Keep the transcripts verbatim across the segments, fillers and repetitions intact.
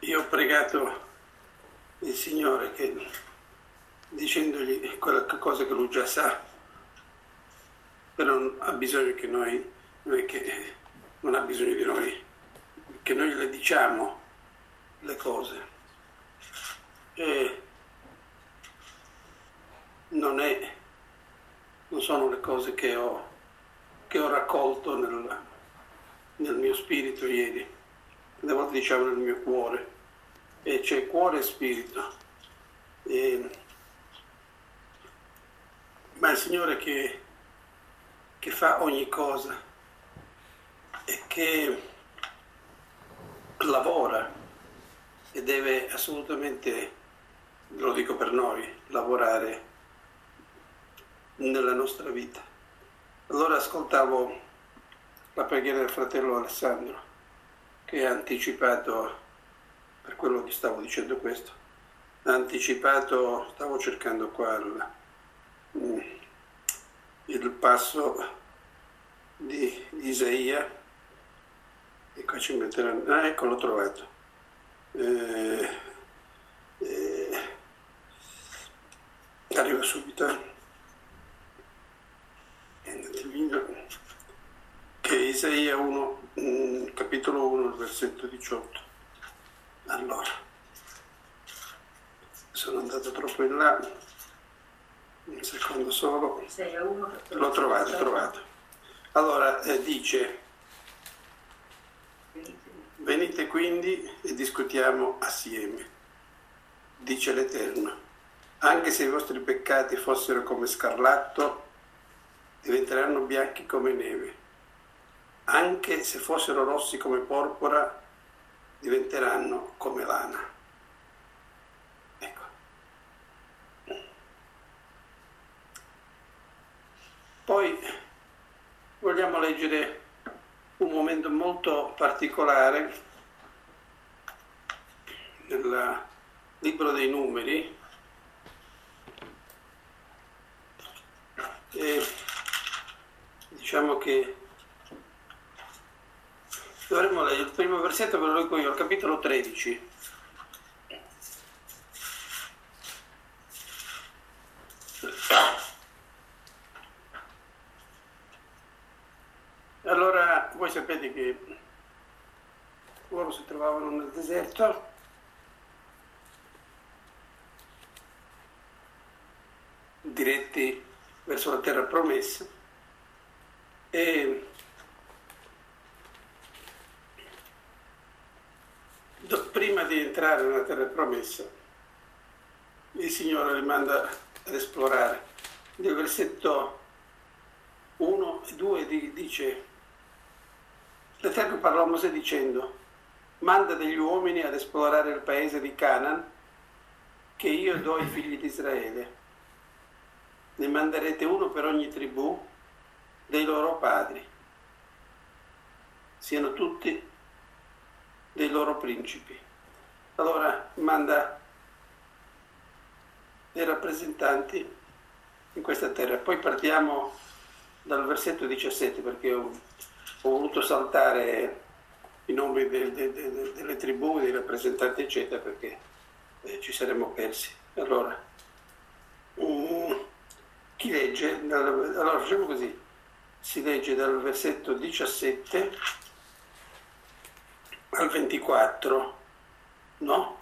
Io ho pregato il Signore che, dicendogli quella cosa che lui già sa, però non ha bisogno che noi, non è che non ha bisogno di noi, che noi le diciamo le cose. E non è, non sono le cose che ho, che ho raccolto nel, nel mio spirito ieri, alle volte diciamo nel mio cuore, e c'è cuore e spirito. E, ma il Signore che, che fa ogni cosa e che lavora e deve assolutamente, lo dico per noi, lavorare nella nostra vita. Allora ascoltavo la preghiera del fratello Alessandro, che ha anticipato, per quello che stavo dicendo questo, ha anticipato, stavo cercando qua il, il passo di Isaia, e qua ci metteranno, ah ecco l'ho trovato, eh, eh, arriva subito, che è Isaia uno, capitolo uno, versetto diciotto. Allora, sono andato troppo in là, un secondo solo, l'ho trovato, trovato. Allora eh, dice: venite quindi e discutiamo assieme, dice l'Eterno. Anche se i vostri peccati fossero come scarlatto, diventeranno bianchi come neve. Anche se fossero rossi come porpora, diventeranno come lana. Ecco. Poi vogliamo leggere un momento molto particolare nel libro dei Numeri, e diciamo che dovremmo leggere il primo versetto, ve lo leggo io, il capitolo tredici. Allora, voi sapete che loro si trovavano nel deserto, diretti verso la terra promessa, e prima di entrare nella terra promessa il Signore li manda ad esplorare. Nel versetto uno e due dice: l'Eterno parlò a Mosè dicendo: manda degli uomini ad esplorare il paese di Canaan che io do ai figli di Israele. Ne manderete uno per ogni tribù dei loro padri, siano tutti dei loro principi. Allora manda dei rappresentanti in questa terra. Poi partiamo dal versetto diciassette, perché ho, ho voluto saltare i nomi de, de, de, delle tribù, dei rappresentanti eccetera, perché eh, ci saremmo persi. Allora, um, chi legge? Allora facciamo così, si legge dal versetto diciassette al ventiquattro, no?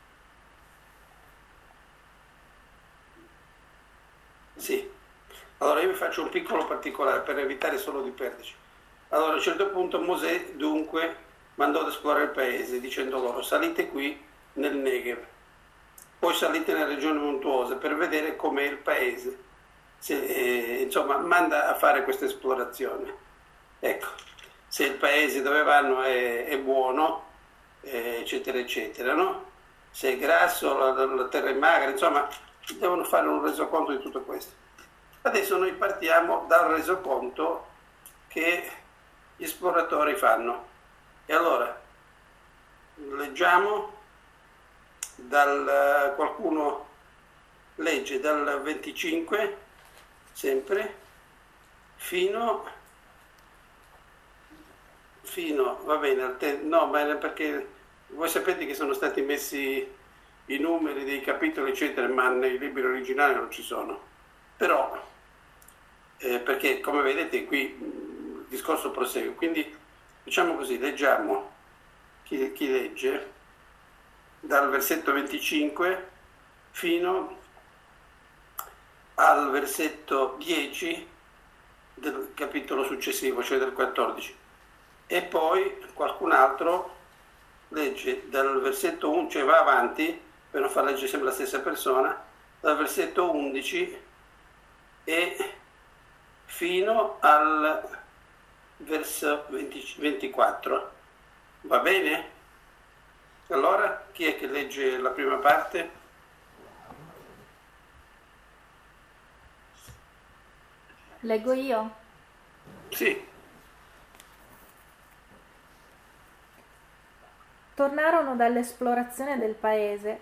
Sì. Allora io vi faccio un piccolo particolare per evitare solo di perderci. Allora a un certo punto Mosè dunque mandò ad esplorare il paese dicendo loro: salite qui nel Negev, poi salite nelle regioni montuose per vedere com'è il paese. Se, eh, insomma, manda a fare questa esplorazione. Ecco, se il paese dove vanno è, è buono, eh, eccetera eccetera, no? Se è grasso, la, la terra è magra, insomma devono fare un resoconto di tutto questo. Adesso noi partiamo dal resoconto che gli esploratori fanno, e allora leggiamo dal, qualcuno legge dal venticinque sempre fino fino va bene al te- no, ma perché voi sapete che sono stati messi i numeri dei capitoli, eccetera, ma nei libri originali non ci sono. Però, eh, perché come vedete qui il discorso prosegue. Quindi, diciamo così, leggiamo, chi, chi legge, dal versetto venticinque fino al versetto dieci del capitolo successivo, cioè del quattordici. E poi qualcun altro legge dal versetto uno, cioè va avanti, per non far leggere sempre la stessa persona, dal versetto undici e fino al verso venti, ventiquattro. Va bene? Allora, chi è che legge la prima parte? Leggo io? Sì. Tornarono dall'esplorazione del paese.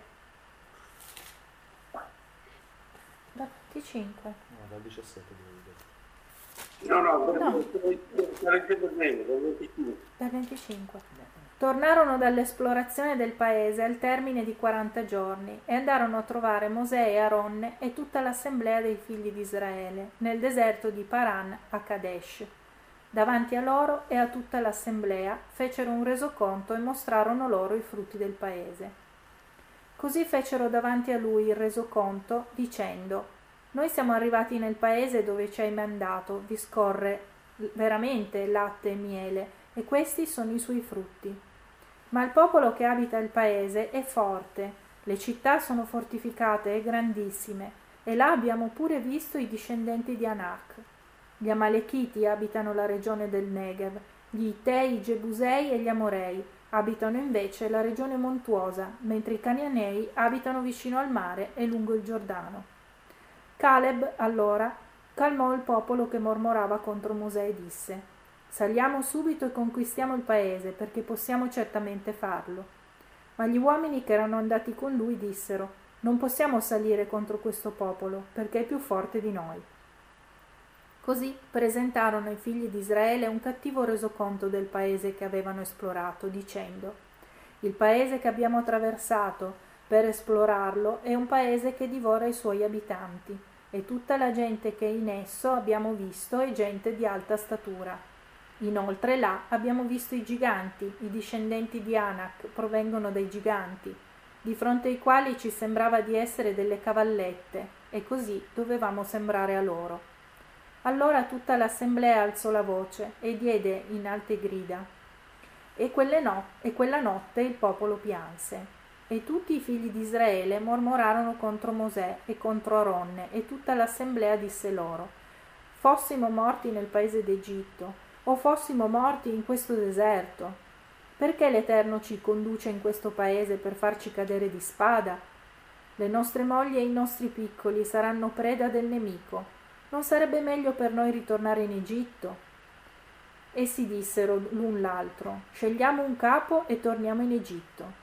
Da venticinque. No, dal diciassette devo dire. No, no, No. sto leggendo bene, dal venticinque. Da venticinque. Tornarono dall'esplorazione del paese al termine di quaranta giorni e andarono a trovare Mosè e Aronne e tutta l'assemblea dei figli di Israele nel deserto di Paran a Kadesh. Davanti a loro e a tutta l'assemblea fecero un resoconto e mostrarono loro i frutti del paese. Così fecero davanti a lui il resoconto, dicendo: Noi siamo arrivati nel paese dove ci hai mandato, vi scorre veramente latte e miele, e questi sono i suoi frutti. Ma il popolo che abita il paese è forte, le città sono fortificate e grandissime, e là abbiamo pure visto i discendenti di Anak. Gli Amalechiti abitano la regione del Negev, gli Itei, i Gebusei e gli Amorei abitano invece la regione montuosa, mentre i Canaanei abitano vicino al mare e lungo il Giordano. Caleb, allora, calmò il popolo che mormorava contro Mosè e disse: Saliamo subito e conquistiamo il paese, perché possiamo certamente farlo. Ma gli uomini che erano andati con lui dissero: Non possiamo salire contro questo popolo, perché è più forte di noi. Così presentarono ai figli di Israele un cattivo resoconto del paese che avevano esplorato, dicendo: Il paese che abbiamo attraversato per esplorarlo è un paese che divora i suoi abitanti, e tutta la gente che in esso abbiamo visto è gente di alta statura. Inoltre là abbiamo visto i giganti, i discendenti di Anak provengono dai giganti, di fronte ai quali ci sembrava di essere delle cavallette, e così dovevamo sembrare a loro. Allora tutta l'assemblea alzò la voce e diede in alte grida, e, quelle no- e quella notte il popolo pianse. E tutti i figli di Israele mormorarono contro Mosè e contro Aronne, e tutta l'assemblea disse loro: Fossimo morti nel paese d'Egitto, o fossimo morti in questo deserto. Perché l'Eterno ci conduce in questo paese per farci cadere di spada? Le nostre mogli e i nostri piccoli saranno preda del nemico. Non sarebbe meglio per noi ritornare in Egitto? Essi dissero l'un l'altro: Scegliamo un capo e torniamo in Egitto.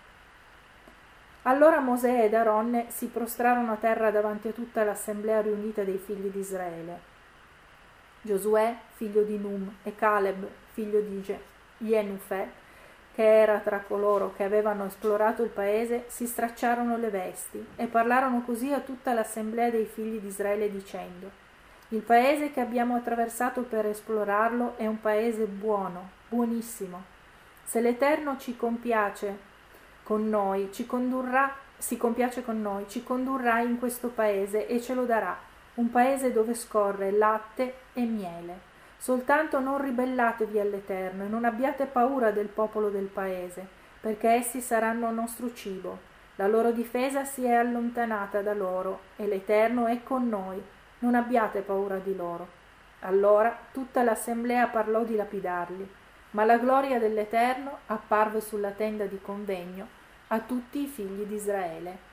Allora Mosè ed Aronne si prostrarono a terra davanti a tutta l'assemblea riunita dei figli di Israele. Giosuè, figlio di Num, e Caleb, figlio di Jenufè, che era tra coloro che avevano esplorato il paese, si stracciarono le vesti e parlarono così a tutta l'assemblea dei figli di Israele dicendo: Il paese che abbiamo attraversato per esplorarlo è un paese buono, buonissimo. Se l'Eterno ci compiace con noi, ci condurrà, si compiace con noi, ci condurrà in questo paese e ce lo darà, un paese dove scorre latte e miele. Soltanto non ribellatevi all'Eterno e non abbiate paura del popolo del paese, perché essi saranno nostro cibo. La loro difesa si è allontanata da loro e l'Eterno è con noi. Non abbiate paura di loro. Allora tutta l'assemblea parlò di lapidarli, ma la gloria dell'Eterno apparve sulla tenda di convegno a tutti i figli di Israele.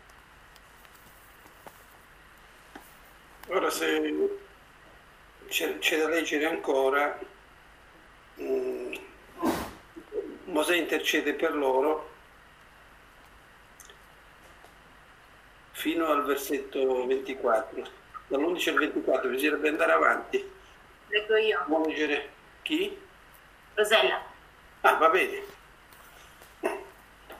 Ora, se c'è, c'è da leggere ancora, mm, Mosè intercede per loro fino al versetto ventiquattro. Dall'undici al ventiquattro bisognerebbe andare avanti. Leggo io. Vuoi leggere chi? Rosella. Ah, va bene.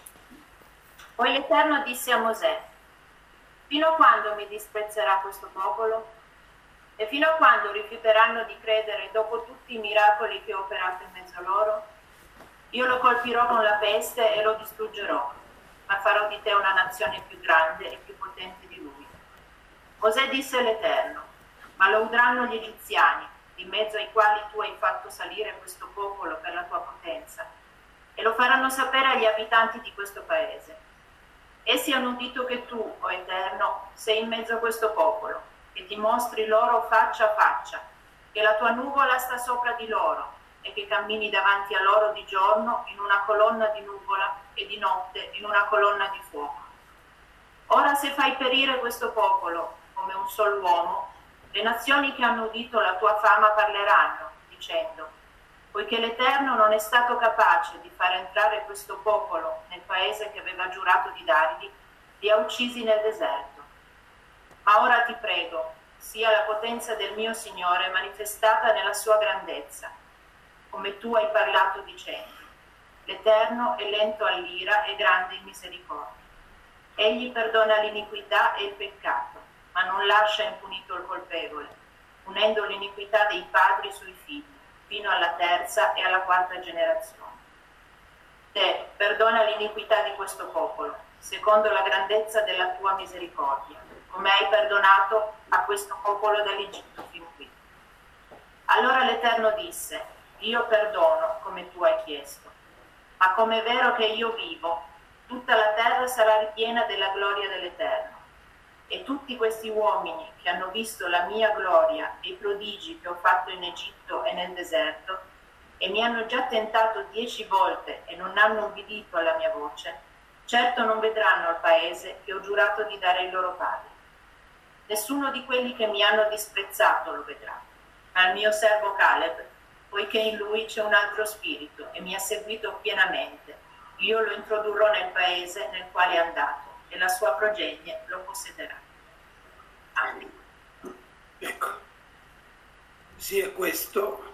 Poi l'Eterno disse a Mosè: fino a quando mi disprezzerà questo popolo? E fino a quando rifiuteranno di credere dopo tutti i miracoli che ho operato in mezzo a loro? Io lo colpirò con la peste e lo distruggerò, ma farò di te una nazione più grande e più potente di lui. Mosè disse all'Eterno: ma lo udranno gli egiziani, in mezzo ai quali tu hai fatto salire questo popolo per la tua potenza, e lo faranno sapere agli abitanti di questo paese. Essi hanno udito che tu, o Eterno, sei in mezzo a questo popolo, che ti mostri loro faccia a faccia, che la tua nuvola sta sopra di loro, e che cammini davanti a loro di giorno in una colonna di nuvola e di notte in una colonna di fuoco. Ora se fai perire questo popolo come un sol uomo, le nazioni che hanno udito la tua fama parleranno, dicendo: poiché l'Eterno non è stato capace di far entrare questo popolo nel paese che aveva giurato di dargli, li ha uccisi nel deserto. Ma ora ti prego, sia la potenza del mio Signore manifestata nella sua grandezza, come tu hai parlato dicendo: l'Eterno è lento all'ira e grande in misericordia. Egli perdona l'iniquità e il peccato, ma non lascia impunito il colpevole, unendo l'iniquità dei padri sui figli, fino alla terza e alla quarta generazione. Te perdona l'iniquità di questo popolo, secondo la grandezza della tua misericordia, come hai perdonato a questo popolo dall'Egitto fin qui. Allora l'Eterno disse: io perdono come tu hai chiesto, ma come è vero che io vivo, tutta la terra sarà ripiena della gloria dell'Eterno. E tutti questi uomini che hanno visto la mia gloria e i prodigi che ho fatto in Egitto e nel deserto, e mi hanno già tentato dieci volte e non hanno ubbidito alla mia voce, certo non vedranno il paese che ho giurato di dare ai loro padri. Nessuno di quelli che mi hanno disprezzato lo vedrà, ma il mio servo Caleb, poiché in lui c'è un altro spirito e mi ha seguito pienamente, io lo introdurrò nel paese nel quale è andato, e la sua progenie lo possederà. Amen. Ecco, sia questo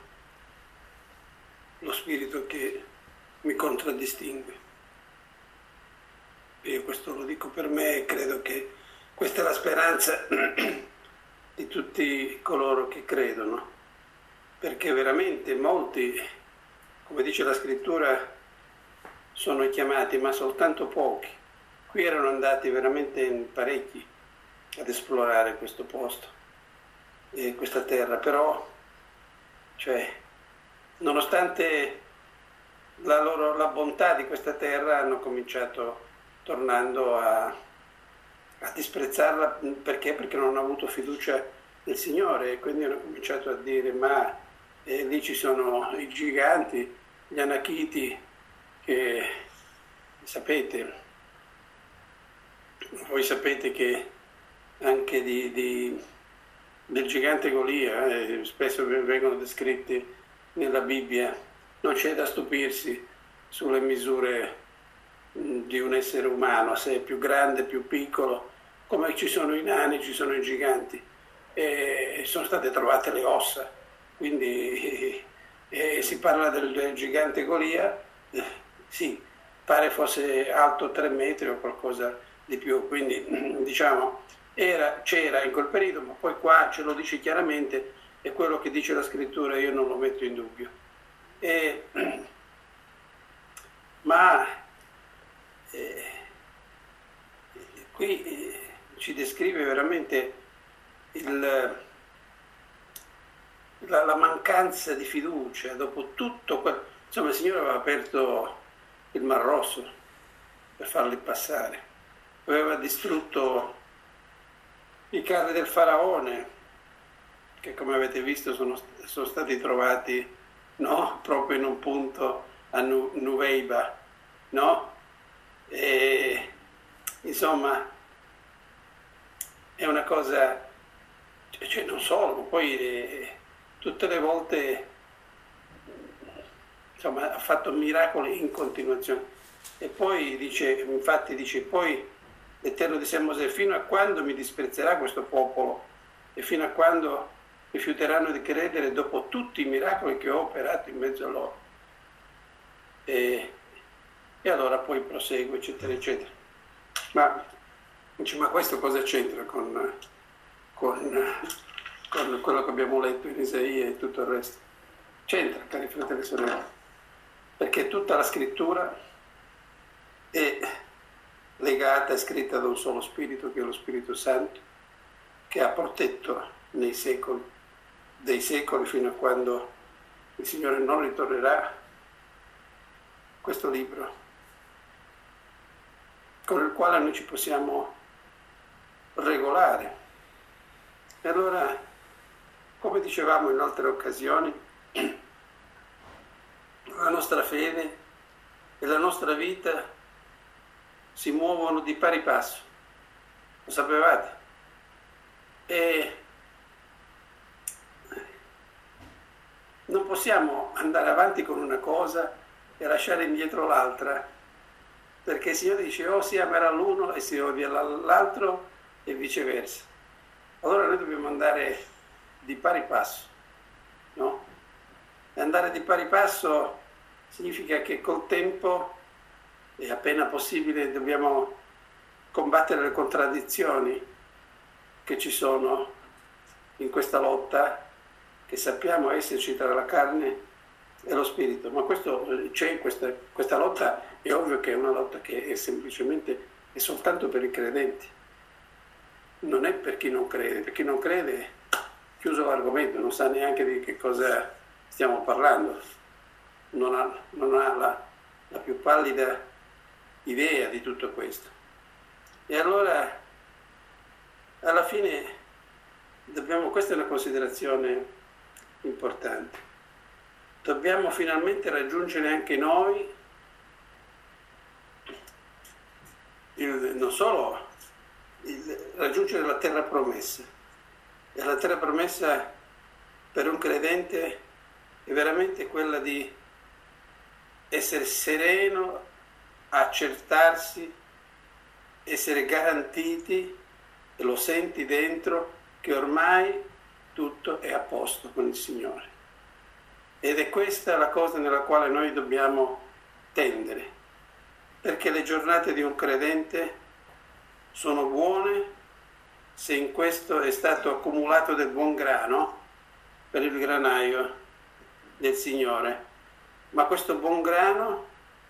lo spirito che mi contraddistingue. Io questo lo dico per me e credo che questa è la speranza di tutti coloro che credono, perché veramente molti, come dice la scrittura, sono chiamati, ma soltanto pochi. Qui erano andati veramente in parecchi ad esplorare questo posto e questa terra, però, cioè, nonostante la, loro, la bontà di questa terra, hanno cominciato tornando a, a disprezzarla. Perché? Perché non hanno avuto fiducia nel Signore, e quindi hanno cominciato a dire: ma eh, lì ci sono i giganti, gli Anachiti, che sapete, voi sapete che anche di, di, del gigante Golia, eh, spesso vengono descritti nella Bibbia, non c'è da stupirsi sulle misure mh, di un essere umano, se è più grande, più piccolo, come ci sono i nani, ci sono i giganti, e sono state trovate le ossa, quindi eh, si parla del, del gigante Golia, eh, sì, pare fosse alto tre metri o qualcosa di più, quindi diciamo era, c'era in quel periodo, ma poi qua ce lo dice chiaramente, e quello che dice la scrittura io non lo metto in dubbio. E, ma eh, qui eh, ci descrive veramente il, la, la mancanza di fiducia dopo tutto quel, insomma il Signore aveva aperto il Mar Rosso per farli passare, aveva distrutto i carri del faraone, che come avete visto sono, sono stati trovati, no? Proprio in un punto a nu, Nuveiba, no? E, insomma è una cosa, cioè non solo, ma poi eh, tutte le volte, insomma, ha fatto miracoli in continuazione. E poi dice, infatti dice, poi l'Eterno disse a Mosè: fino a quando mi disprezzerà questo popolo e fino a quando rifiuteranno di credere dopo tutti i miracoli che ho operato in mezzo a loro? E, e allora poi prosegue, eccetera, eccetera. Ma, dice, ma questo cosa c'entra con, con, con quello che abbiamo letto in Isaia e tutto il resto? C'entra, cari fratelli e sorelle, perché tutta la scrittura è legata e scritta da un solo spirito, che è lo Spirito Santo, che ha protetto nei secoli, dei secoli fino a quando il Signore non ritornerà, questo libro, con il quale noi ci possiamo regolare. E allora, come dicevamo in altre occasioni, la nostra fede e la nostra vita si muovono di pari passo, lo sapevate? E non possiamo andare avanti con una cosa e lasciare indietro l'altra, perché il Signore dice o si amerà l'uno e si odia l'altro e viceversa. Allora noi dobbiamo andare di pari passo, no? E andare di pari passo significa che col tempo e appena possibile dobbiamo combattere le contraddizioni che ci sono in questa lotta che sappiamo esserci tra la carne e lo spirito. Ma questo, c'è questa, questa lotta, è ovvio che è una lotta che è semplicemente, è soltanto per i credenti, non è per chi non crede. Per chi non crede, chiuso l'argomento, non sa neanche di che cosa stiamo parlando, non ha, non ha la, la più pallida idea di tutto questo. E allora alla fine dobbiamo, questa è una considerazione importante, dobbiamo finalmente raggiungere anche noi il, non solo il, raggiungere la terra promessa. E la terra promessa per un credente è veramente quella di essere sereno, accertarsi, essere garantiti, e lo senti dentro, che ormai tutto è a posto con il Signore. Ed è questa la cosa nella quale noi dobbiamo tendere, perché le giornate di un credente sono buone se in questo è stato accumulato del buon grano per il granaio del Signore. Ma questo buon grano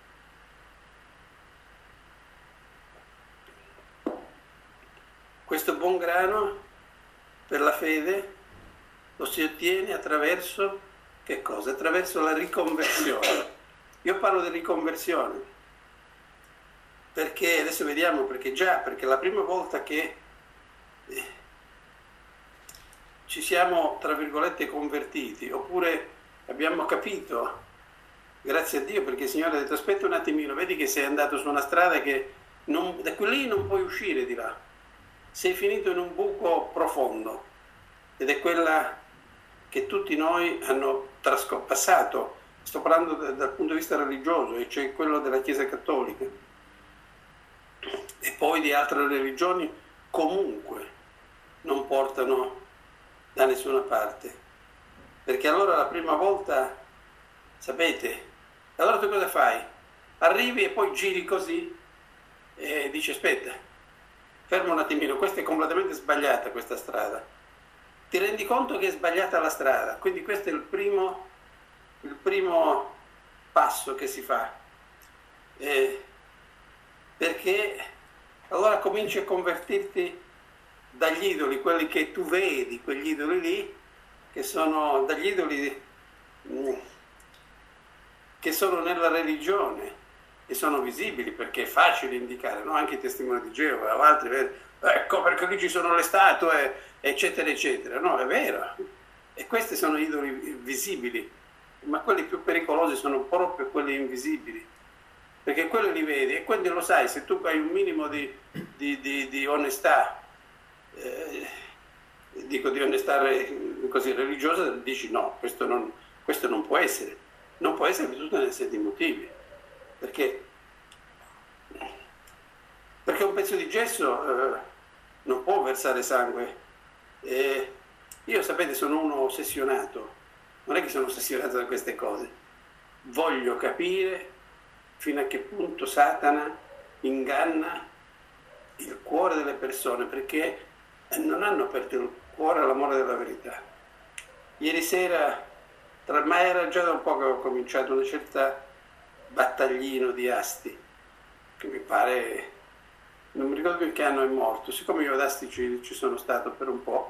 questo buon grano per la fede lo si ottiene attraverso che cosa? Attraverso la riconversione. Io parlo di riconversione perché adesso vediamo, perché già perché la prima volta che eh, ci siamo tra virgolette convertiti, oppure abbiamo capito, grazie a Dio, perché il Signore ha detto aspetta un attimino, vedi che sei andato su una strada che non, da qui non puoi uscire di là, sei finito in un buco profondo, ed è quella che tutti noi hanno passato. Sto parlando da, dal punto di vista religioso, e cioè quello della Chiesa Cattolica e poi di altre religioni, comunque non portano da nessuna parte, perché allora la prima volta, sapete, allora tu cosa fai? Arrivi e poi giri così e dici aspetta, fermo un attimino, questa è completamente sbagliata questa strada. Ti rendi conto che è sbagliata la strada, quindi questo è il primo, il primo passo che si fa, eh, perché allora cominci a convertirti dagli idoli, quelli che tu vedi, quegli idoli lì, che sono dagli idoli mh, che sono nella religione e sono visibili, perché è facile indicare, no? Anche i testimoni di Geova o altri, ecco perché lì ci sono le statue, eccetera eccetera. No, è vero, e questi sono idoli visibili, ma quelli più pericolosi sono proprio quelli invisibili, perché quelli li vedi e quindi lo sai, se tu hai un minimo di, di, di, di onestà, eh, dico di onestà così religiosa, dici no, questo non, questo non può essere, non può essere per tutta una serie di motivi, perché perché un pezzo di gesso eh, non può versare sangue. E io, sapete, sono uno ossessionato, non è che sono ossessionato da queste cose, voglio capire fino a che punto Satana inganna il cuore delle persone, perché non hanno aperto il cuore all'amore della verità. Ieri sera, tra, ma era già da un po' che ho cominciato una certa battaglino di Asti, che mi pare, non mi ricordo in che anno è morto, siccome io ad Asti ci, ci sono stato per un po',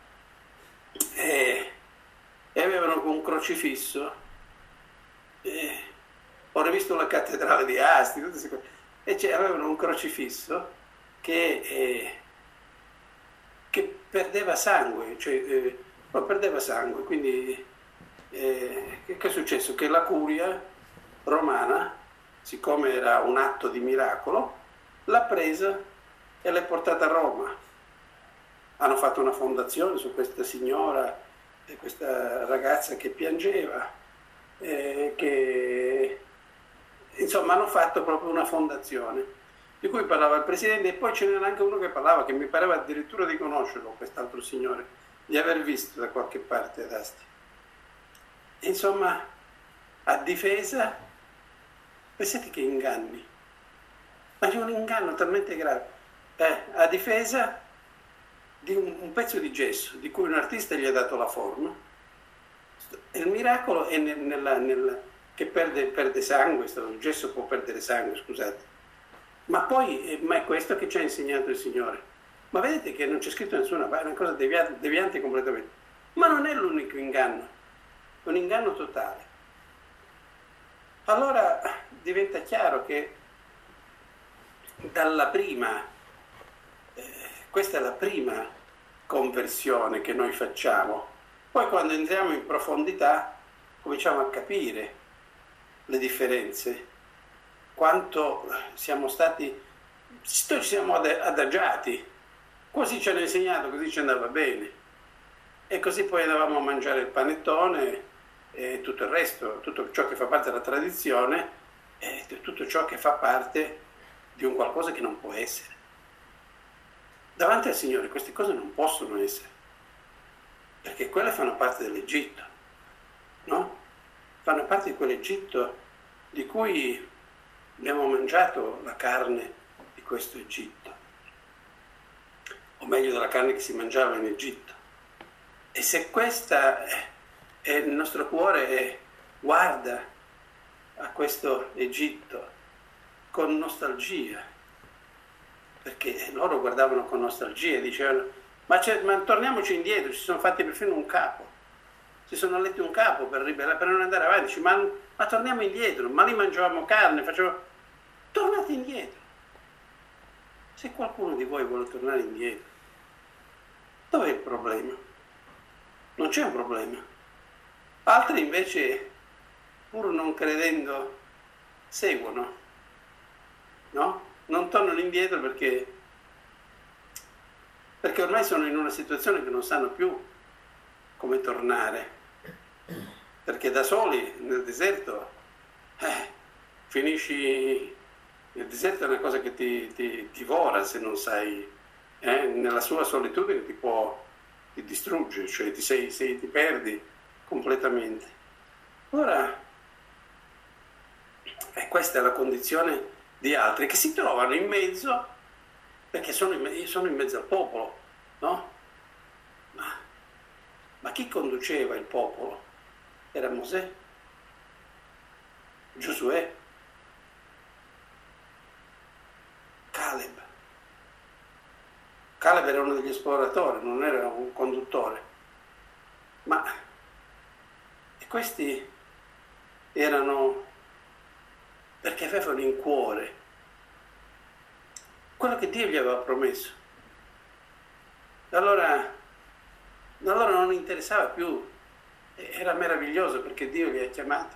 e, e avevano un crocifisso, e ho rivisto la cattedrale di Asti, tutte queste cose, e cioè, avevano un crocifisso che, eh, che perdeva sangue, cioè eh, no, perdeva sangue, quindi eh, che, che è successo? Che la curia romana, siccome era un atto di miracolo, l'ha presa e l'ha portata a Roma. Hanno fatto una fondazione su questa signora e questa ragazza che piangeva, eh, che insomma hanno fatto proprio una fondazione di cui parlava il presidente, e poi ce n'era anche uno che parlava, che mi pareva addirittura di conoscerlo, quest'altro signore, di aver visto da qualche parte ad Asti. Insomma, a difesa, pensate che inganni, ma è un inganno talmente grave, eh, a difesa di un, un pezzo di gesso di cui un artista gli ha dato la forma. Il miracolo è nel, nella, nel, che perde, perde sangue, il gesso può perdere sangue, scusate. Ma poi, ma è questo che ci ha insegnato il Signore. Ma vedete che non c'è scritto nessuna, è una cosa deviata, deviante completamente. Ma non è l'unico inganno, è un inganno totale. Allora diventa chiaro che dalla prima, eh, questa è la prima conversione che noi facciamo. Poi quando entriamo in profondità cominciamo a capire le differenze, quanto siamo stati, noi ci siamo adagiati, così ci hanno insegnato, così ci andava bene, e così poi andavamo a mangiare il panettone e tutto il resto, tutto ciò che fa parte della tradizione e tutto ciò che fa parte di un qualcosa che non può essere. Davanti al Signore queste cose non possono essere, perché quelle fanno parte dell'Egitto, no? Fanno parte di quell'Egitto di cui abbiamo mangiato la carne di questo Egitto, o meglio della carne che si mangiava in Egitto. E se questa è il nostro cuore, è, guarda a questo Egitto con nostalgia, perché loro guardavano con nostalgia e dicevano ma, ma torniamoci indietro, ci sono fatti perfino un capo, si sono letti un capo per, per non andare avanti, dice, ma, ma torniamo indietro, ma lì mangiavamo carne, facevamo... tornate indietro. Se qualcuno di voi vuole tornare indietro, dov'è il problema? Non c'è un problema. Altri invece, pur non credendo, seguono, no? Non tornano indietro perché, perché ormai sono in una situazione che non sanno più come tornare, perché da soli nel deserto eh, finisci. Il deserto è una cosa che ti, ti divora se non sai, eh, nella sua solitudine ti può, ti distrugge, cioè ti, sei, sei, ti perdi completamente. Ora, eh, questa è la condizione di altri che si trovano in mezzo, perché sono in, sono in mezzo al popolo, no? Ma, ma chi conduceva il popolo? Era Mosè, Giosuè, Caleb. Caleb era uno degli esploratori, non era un conduttore. Ma e questi erano, perché avevano in cuore quello che Dio gli aveva promesso. Allora, allora non interessava più, era meraviglioso perché Dio li ha chiamati.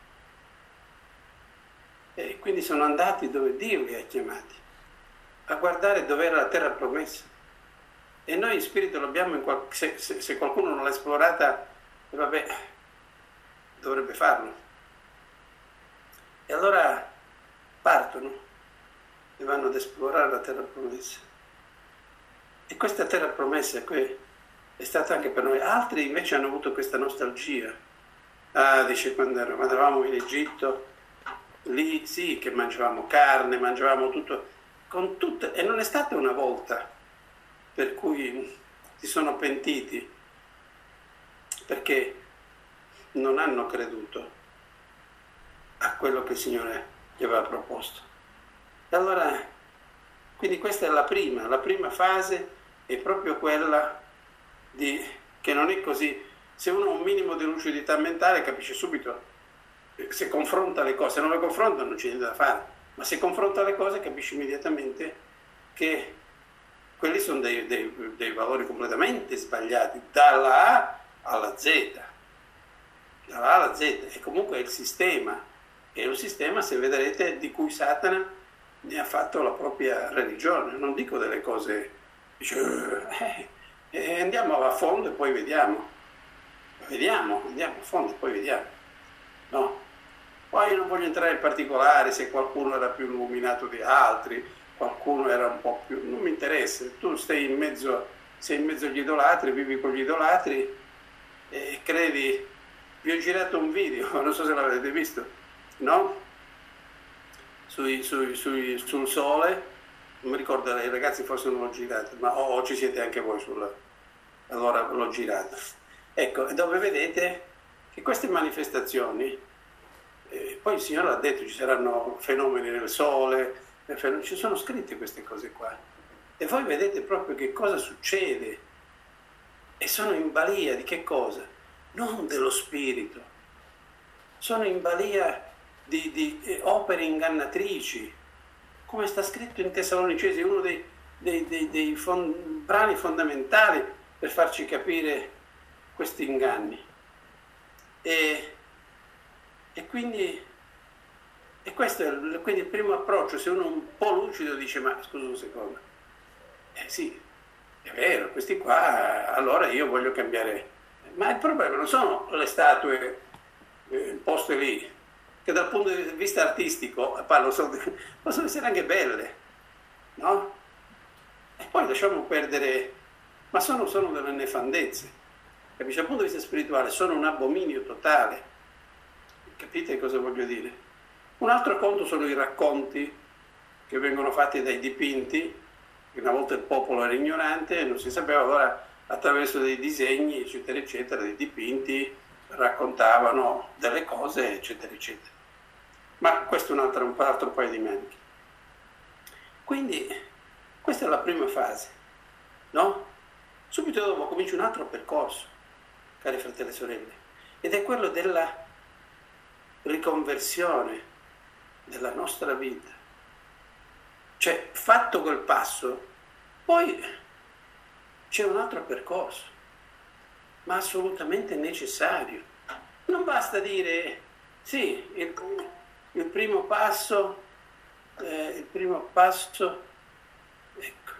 E quindi sono andati dove Dio li ha chiamati, a guardare dove era la terra promessa. E noi in spirito l'abbiamo, in qual- se, se, se qualcuno non l'ha esplorata, eh, vabbè, dovrebbe farlo. E allora partono e vanno ad esplorare la terra promessa. E questa terra promessa qui è stata anche per noi. Altri invece hanno avuto questa nostalgia. Ah, dice, quando eravamo in Egitto, lì sì che mangiavamo carne, mangiavamo tutto. con tutte, e non è stata una volta per cui si sono pentiti perché non hanno creduto a quello che il Signore gli aveva proposto. E allora, quindi questa è la prima, la prima fase è proprio quella di, che non è così, se uno ha un minimo di lucidità mentale capisce subito, se confronta le cose, se non le confronta non c'è niente da fare, ma se confronta le cose capisce immediatamente che quelli sono dei, dei, dei valori completamente sbagliati, dalla A alla Z, dalla A alla Z, e comunque è il sistema, è un sistema, se vedrete, di cui Satana ne ha fatto la propria religione. Non dico delle cose, dice, eh, eh, andiamo a fondo e poi vediamo, vediamo, andiamo a fondo e poi vediamo, no? Poi non voglio entrare in particolare se qualcuno era più illuminato di altri, qualcuno era un po' più, non mi interessa, tu stai in mezzo, sei in mezzo agli idolatri, vivi con gli idolatri e credi. Vi ho girato un video, non so se l'avete visto, no? Sui, sui, sui, sul sole, non mi ricordo, i ragazzi forse non l'ho girato, ma o, o ci siete anche voi sul, allora l'ho girato. Ecco, dove vedete che queste manifestazioni, eh, poi il Signore ha detto ci saranno fenomeni nel sole, ci sono scritte queste cose qua, e voi vedete proprio che cosa succede, e sono in balia di che cosa? Non dello spirito, sono in balia di, di eh, opere ingannatrici, come sta scritto in Tessalonicesi, uno dei, dei, dei, dei fond, brani fondamentali per farci capire questi inganni. E, e quindi e questo è il, quindi il primo approccio. Se uno è un po' lucido dice ma scusa un secondo, eh sì, è vero, questi qua, allora io voglio cambiare. Ma il problema non sono le statue eh, poste lì, che dal punto di vista artistico parlo, sono, possono essere anche belle, no? E poi lasciamo perdere, ma sono, sono delle nefandezze, capisci? Dal punto di vista spirituale sono un abominio totale, capite cosa voglio dire? Un altro conto sono i racconti che vengono fatti dai dipinti, che una volta il popolo era ignorante e non si sapeva, allora attraverso dei disegni, eccetera, eccetera, dei dipinti, raccontavano delle cose, eccetera, eccetera. Ma questo è un altro, un altro paio di maniche. Quindi questa è la prima fase, no? Subito dopo comincia un altro percorso, cari fratelli e sorelle, ed è quello della riconversione della nostra vita. Cioè, fatto quel passo, poi c'è un altro percorso, ma assolutamente necessario. Non basta dire, sì, il, il primo passo, eh, il primo passo, ecco,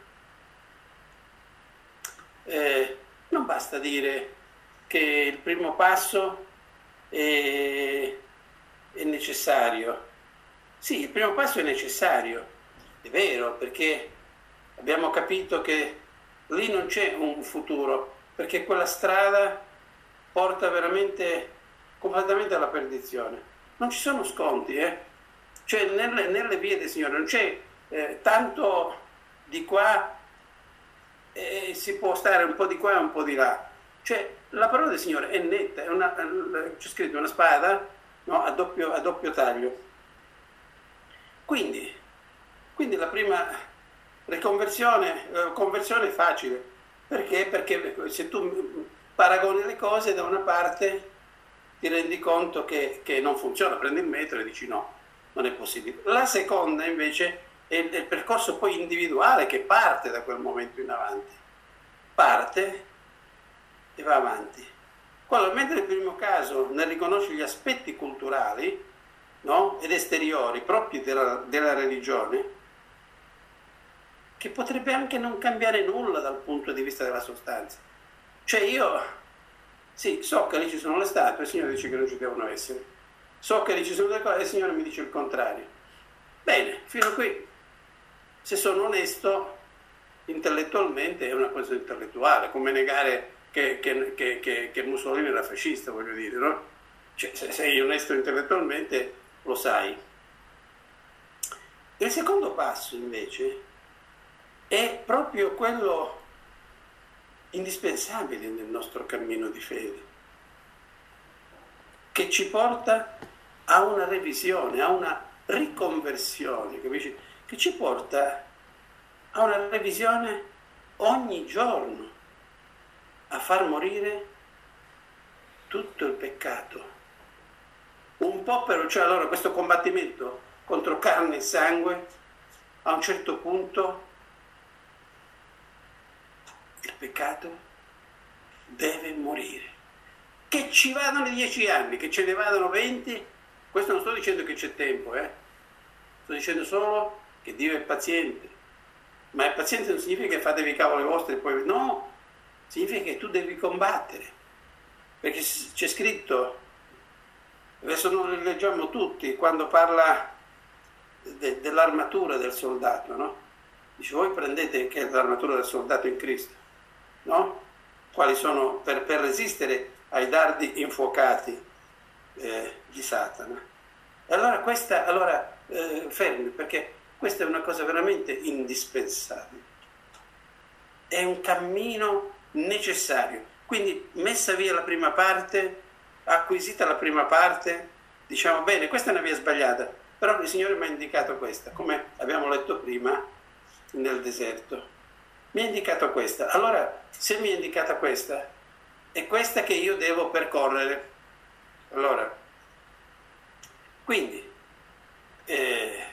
eh, non basta dire che il primo passo è, è necessario. Sì, il primo passo è necessario, è vero, perché abbiamo capito che lì non c'è un futuro, perché quella strada porta veramente completamente alla perdizione. Non ci sono sconti, eh? Cioè nelle, nelle vie del Signore non c'è eh, tanto di qua e eh, si può stare un po' di qua e un po' di là. Cioè la parola del Signore è netta, è una, c'è scritto una spada, no, a, doppio, a doppio taglio. Quindi, quindi la prima riconversione, eh, conversione è facile. Perché? Perché se tu paragoni le cose, da una parte ti rendi conto che, che non funziona, prendi il metro e dici no, non è possibile. La seconda invece è il, è il percorso poi individuale che parte da quel momento in avanti. Parte e va avanti. Quello, mentre nel primo caso ne riconosce gli aspetti culturali, no? Ed esteriori propri della, della religione, che potrebbe anche non cambiare nulla dal punto di vista della sostanza. Cioè io, sì, so che lì ci sono le statue, il Signore dice che non ci devono essere. So che lì ci sono delle cose e il Signore mi dice il contrario. Bene, fino a qui, se sono onesto, intellettualmente è una cosa intellettuale, come negare che, che, che, che, che Mussolini era fascista, voglio dire, no? Cioè, se sei onesto intellettualmente, lo sai. Il secondo passo invece è proprio quello indispensabile nel nostro cammino di fede, che ci porta a una revisione, a una riconversione, capisci? Che ci porta a una revisione ogni giorno, a far morire tutto il peccato. Un po' per, cioè allora questo combattimento contro carne e sangue, a un certo punto il peccato deve morire. Che ci vadano dieci anni, che ce ne vadano venti, questo non sto dicendo che c'è tempo, eh? Sto dicendo solo che Dio è paziente. Ma è paziente non significa che fatevi i cavoli vostri e poi... No, significa che tu devi combattere. Perché c'è scritto, adesso non lo leggiamo tutti, quando parla de, dell'armatura del soldato, no? Dice, voi prendete che è l'armatura del soldato in Cristo, no? Quali sono per, per resistere ai dardi infuocati eh, di Satana. E allora questa, allora eh, fermi, perché questa è una cosa veramente indispensabile. È un cammino necessario. Quindi messa via la prima parte, acquisita la prima parte, diciamo bene, questa è una via sbagliata, però il Signore mi ha indicato questa, come abbiamo letto prima nel deserto. Mi ha indicato questa. Allora, se mi ha indicata questa, è questa che io devo percorrere. Allora, quindi, eh,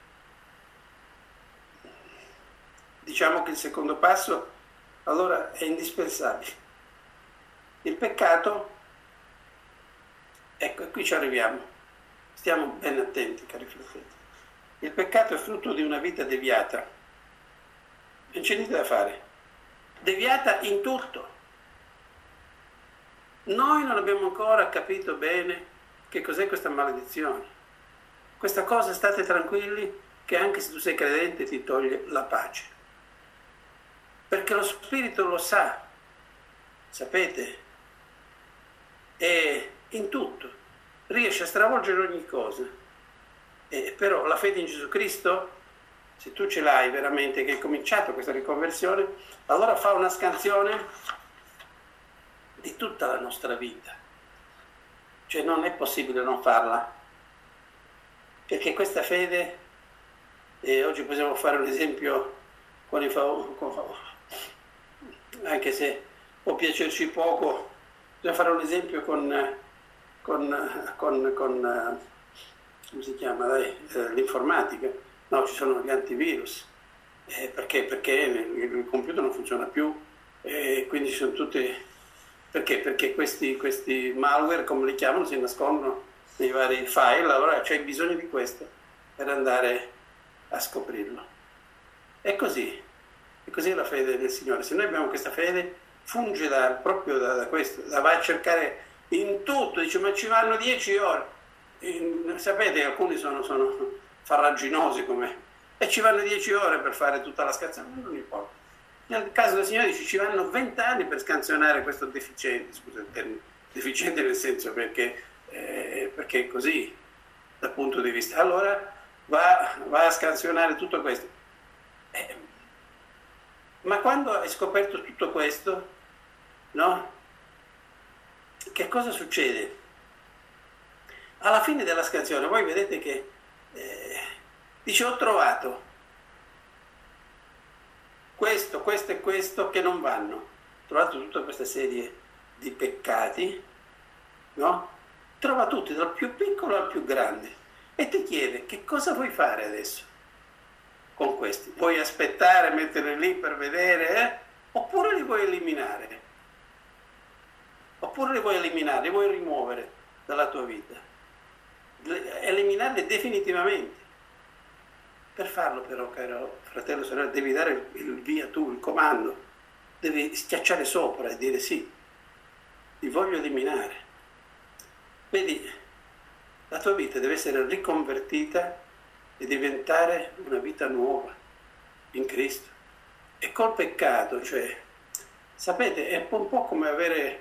diciamo che il secondo passo, allora, è indispensabile. Il peccato, ecco, e qui ci arriviamo, stiamo ben attenti, cari fratelli. Il peccato è frutto di una vita deviata, non c'è niente da fare, deviata in tutto. Noi non abbiamo ancora capito bene che cos'è questa maledizione. Questa cosa, state tranquilli, che anche se tu sei credente ti toglie la pace. Perché lo Spirito lo sa, sapete? E in tutto riesce a stravolgere ogni cosa. E però la fede in Gesù Cristo, se tu ce l'hai veramente, che hai cominciato questa riconversione, allora fa una scansione di tutta la nostra vita. Cioè non è possibile non farla, perché questa fede, e oggi possiamo fare un esempio con i favori, anche se può piacerci poco, bisogna fare un esempio con, con, con, con come si chiama, dai, eh, l'informatica. No, ci sono gli antivirus, eh, perché? Perché il, il computer non funziona più, e quindi ci sono tutte... Perché? Perché questi, questi malware, come li chiamano, si nascondono nei vari file, allora c'è bisogno di questo per andare a scoprirlo. È così, è così la fede del Signore. Se noi abbiamo questa fede, funge da, proprio da, da questo, la va a cercare in tutto, dice ma ci vanno dieci ore. In, sapete, alcuni sono, sono farraginosi come, e ci vanno dieci ore per fare tutta la scansione, non importa. Nel caso del Signore dice ci vanno vent'anni per scansionare questo deficiente, scusa il termine, deficiente nel senso perché, eh, perché è così dal punto di vista. Allora va, va a scansionare tutto questo. Eh, ma quando hai scoperto tutto questo, no? Che cosa succede? Alla fine della scansione voi vedete che eh, dice ho trovato questo, questo e questo che non vanno. Ho trovato tutta questa serie di peccati, no? Trova tutti, dal più piccolo al più grande, e ti chiede che cosa vuoi fare adesso con questi. Vuoi aspettare, metterli lì per vedere, eh? Oppure li vuoi eliminare? Oppure li vuoi eliminare, li vuoi rimuovere dalla tua vita? Eliminarli definitivamente. Per farlo però, caro fratello e sorella, devi dare il via tu, il comando, devi schiacciare sopra e dire sì, li voglio eliminare. Vedi, la tua vita deve essere riconvertita e diventare una vita nuova in Cristo. E col peccato, cioè, sapete, è un po' come avere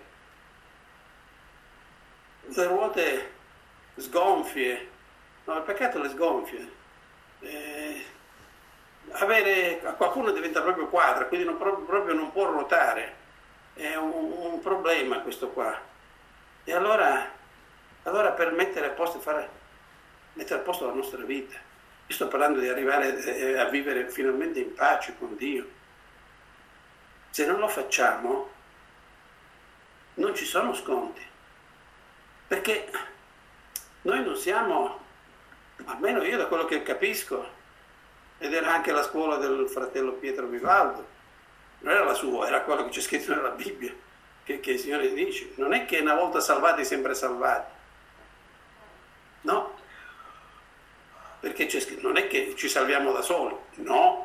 le ruote sgonfie, no, il peccato le sgonfie. eh, avere, a qualcuno diventa proprio quadra, quindi non, proprio, proprio non può ruotare, è un, un problema questo qua. E allora, allora per mettere a posto, fare, mettere a posto la nostra vita, io sto parlando di arrivare a vivere finalmente in pace con Dio. Se non lo facciamo, non ci sono sconti, perché noi non siamo, almeno io da quello che capisco, ed era anche la scuola del fratello Pietro Vivaldo, non era la sua, era quello che c'è scritto nella Bibbia, che, che il Signore dice, non è che una volta salvati sempre salvati, no, perché c'è scritto, non è che ci salviamo da soli, no,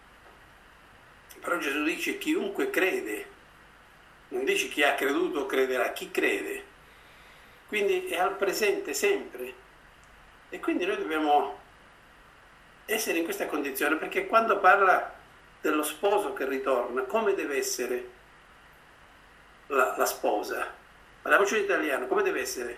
però Gesù dice chiunque crede, non dice chi ha creduto o crederà, chi crede, quindi è al presente sempre, e quindi noi dobbiamo essere in questa condizione, perché quando parla dello sposo che ritorna, come deve essere la, la sposa? Parliamoci in italiano, come deve essere?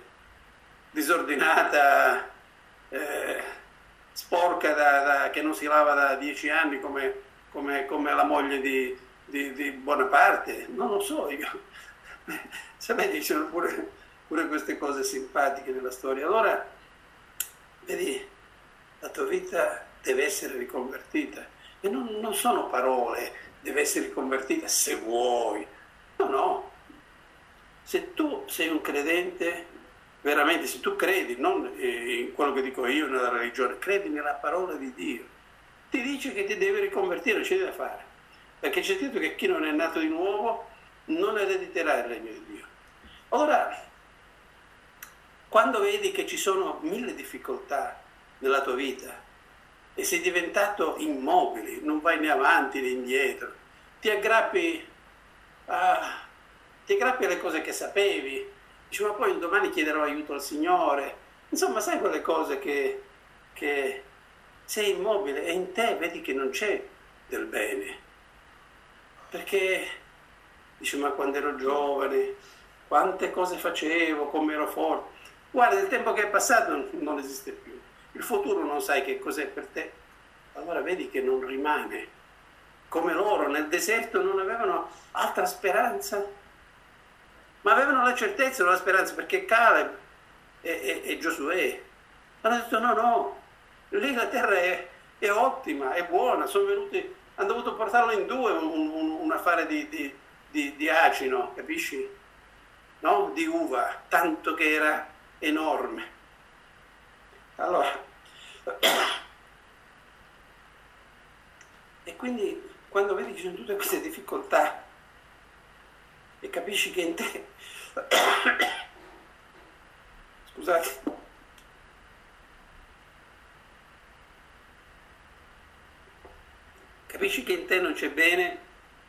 Disordinata, eh, sporca, da, da, che non si lava da dieci anni come, come, come la moglie di, di, di Bonaparte? Non lo so io. Sapete, ci sono pure, pure queste cose simpatiche nella storia. Allora, vedi, la tua vita deve essere riconvertita, e non, non sono parole, deve essere riconvertita se vuoi, no, no, se tu sei un credente, veramente, se tu credi, non in quello che dico io nella religione, credi nella parola di Dio, ti dice che ti devi riconvertire, non c'è da fare, perché c'è scritto che chi non è nato di nuovo non erediterà il regno di Dio. Ora, quando vedi che ci sono mille difficoltà nella tua vita, e sei diventato immobile, non vai né avanti né indietro, ti aggrappi, a, ti aggrappi alle cose che sapevi, dici ma poi domani chiederò aiuto al Signore, insomma sai quelle cose che, che sei immobile e in te vedi che non c'è del bene, perché dici ma quando ero giovane, quante cose facevo, come ero forte, guarda il tempo che è passato non esiste più. Il futuro non sai che cos'è per te, allora vedi che non rimane. Come loro nel deserto non avevano altra speranza, ma avevano la certezza, non la speranza, perché Caleb e, e, e Giosuè hanno detto no, no, lì la terra è, è ottima, è buona, sono venuti, hanno dovuto portarlo in due un, un, un affare di, di, di, di acino, capisci? No? Di uva, tanto che era enorme. Allora, e quindi quando vedi che ci sono tutte queste difficoltà e capisci che in te, scusate, capisci che in te non c'è bene,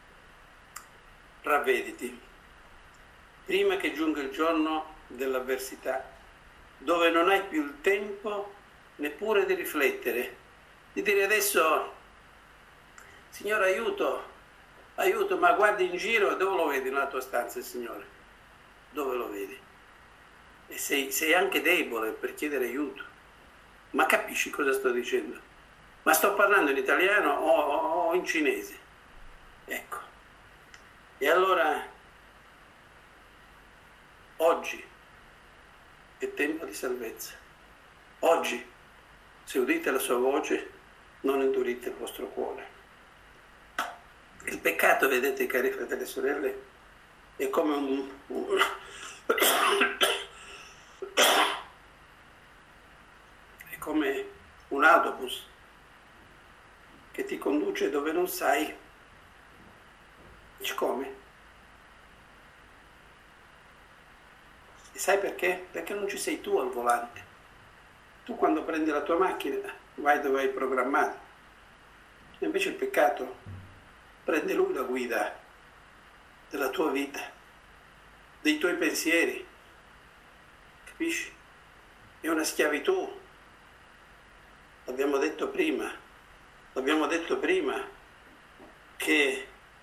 ravvediti, prima che giunga il giorno dell'avversità, dove non hai più il tempo neppure di riflettere, di dire adesso, Signore aiuto, aiuto, ma guardi in giro, dove lo vedi nella tua stanza il Signore? Dove lo vedi? E sei, sei anche debole per chiedere aiuto, ma capisci cosa sto dicendo? Ma sto parlando in italiano o, o, o in cinese? Ecco, e allora oggi è tempo di salvezza. Oggi, se udite la sua voce, non indurite il vostro cuore. Il peccato, vedete cari fratelli e sorelle, è come un, un è come un autobus che ti conduce dove non sai. Dici come? E sai perché? Perché non ci sei tu al volante. Tu quando prendi la tua macchina vai dove hai programmato. E invece il peccato prende lui la guida della tua vita, dei tuoi pensieri. Capisci? È una schiavitù. L'abbiamo detto prima. L'abbiamo detto prima che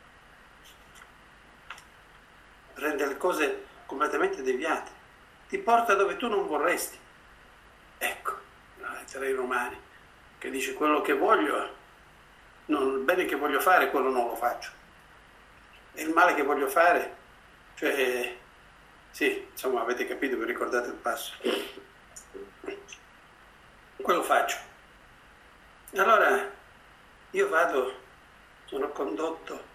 rende le cose completamente deviate. Ti porta dove tu non vorresti. Ecco, la lettera ai Romani, che dice quello che voglio, non, il bene che voglio fare, quello non lo faccio. E il male che voglio fare, cioè, sì, insomma, avete capito, vi ricordate il passo. Quello faccio. Allora, io vado, sono condotto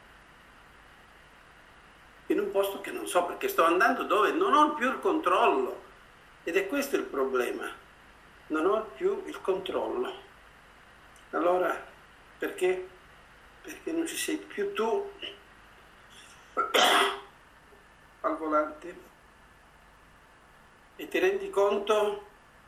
in un posto che non so, perché sto andando dove non ho più il controllo. Ed è questo il problema. Non ho più il controllo. Allora, perché? Perché non ci sei più tu al volante e ti rendi conto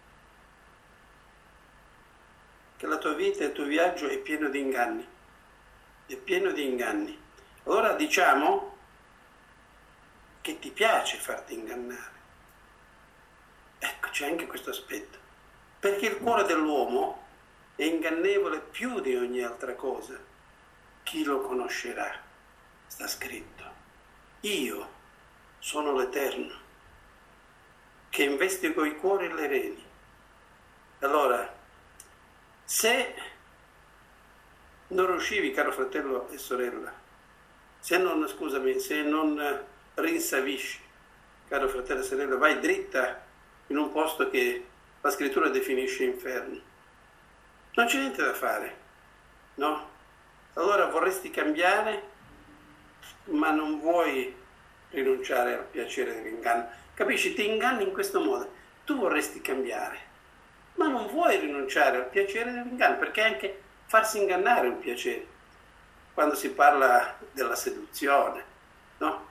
che la tua vita e il tuo viaggio è pieno di inganni. È pieno di inganni. Allora diciamo che ti piace farti ingannare. Ecco, c'è anche questo aspetto. Perché il cuore dell'uomo è ingannevole più di ogni altra cosa. Chi lo conoscerà? Sta scritto. Io sono l'Eterno, che investigo i cuori e le reni. Allora, se non riuscivi, caro fratello e sorella, se non, scusami, se non rinsavisci, caro fratello e sorella, vai dritta in un posto che la scrittura definisce inferno. Non c'è niente da fare, no? Allora vorresti cambiare, ma non vuoi rinunciare al piacere dell'inganno. Capisci? Ti inganni in questo modo. Tu vorresti cambiare, ma non vuoi rinunciare al piacere dell'inganno, perché anche farsi ingannare è un piacere. Quando si parla della seduzione, no?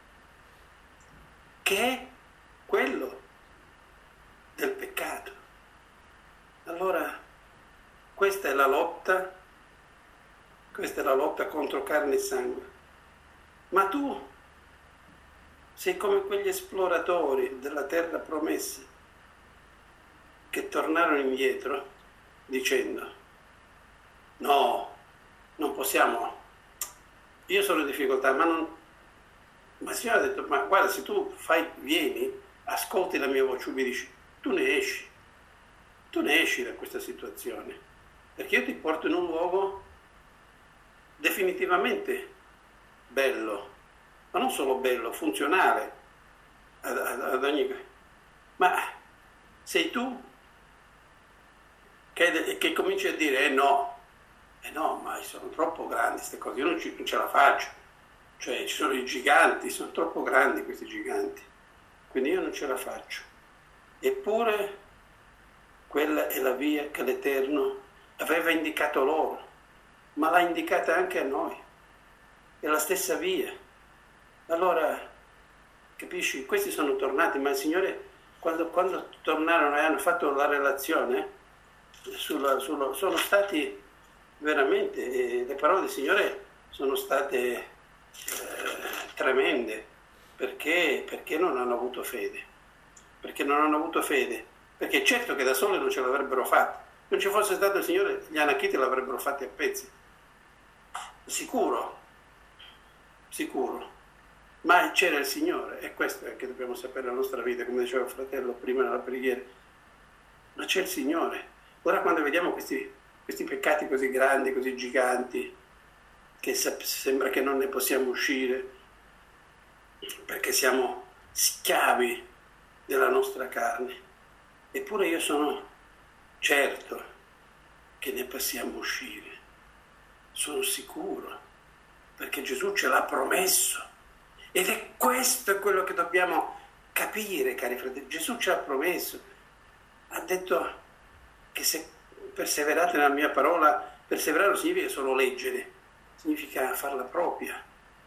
Che è quello del peccato. Allora, questa è la lotta, questa è la lotta contro carne e sangue. Ma tu sei come quegli esploratori della terra promessa che tornarono indietro dicendo: no, non possiamo, io sono in difficoltà, ma non... Ma il Signore ha detto: ma guarda, se tu fai, vieni, ascolti la mia voce, ubbidisci, tu ne esci, tu ne esci da questa situazione, perché io ti porto in un luogo definitivamente bello, ma non solo bello, funzionale ad, ad, ad ogni... Ma sei tu che, che cominci a dire: eh no, eh no, ma sono troppo grandi queste cose, io non, ci, non ce la faccio. Cioè ci sono i giganti, sono troppo grandi questi giganti, quindi io non ce la faccio. Eppure quella è la via che l'Eterno aveva indicato loro, ma l'ha indicata anche a noi. È la stessa via. Allora, capisci, questi sono tornati, ma il Signore, quando, quando tornarono e hanno fatto la relazione, sulla, sulla, sono stati veramente, eh, le parole del Signore sono state... Eh, tremende, perché, perché non hanno avuto fede, perché non hanno avuto fede, perché certo che da soli non ce l'avrebbero fatta, non ci fosse stato il Signore, gli anachiti l'avrebbero fatti a pezzi, sicuro, sicuro, ma c'era il Signore, e questo è che dobbiamo sapere nella nostra vita, come diceva il fratello prima nella preghiera, ma c'è il Signore. Ora quando vediamo questi, questi peccati così grandi, così giganti, che sembra che non ne possiamo uscire perché siamo schiavi della nostra carne, eppure io sono certo che ne possiamo uscire, sono sicuro, perché Gesù ce l'ha promesso, ed è questo quello che dobbiamo capire, cari fratelli. Gesù ce l'ha promesso, ha detto che se perseverate nella mia parola, perseverare non significa solo leggere, significa farla propria.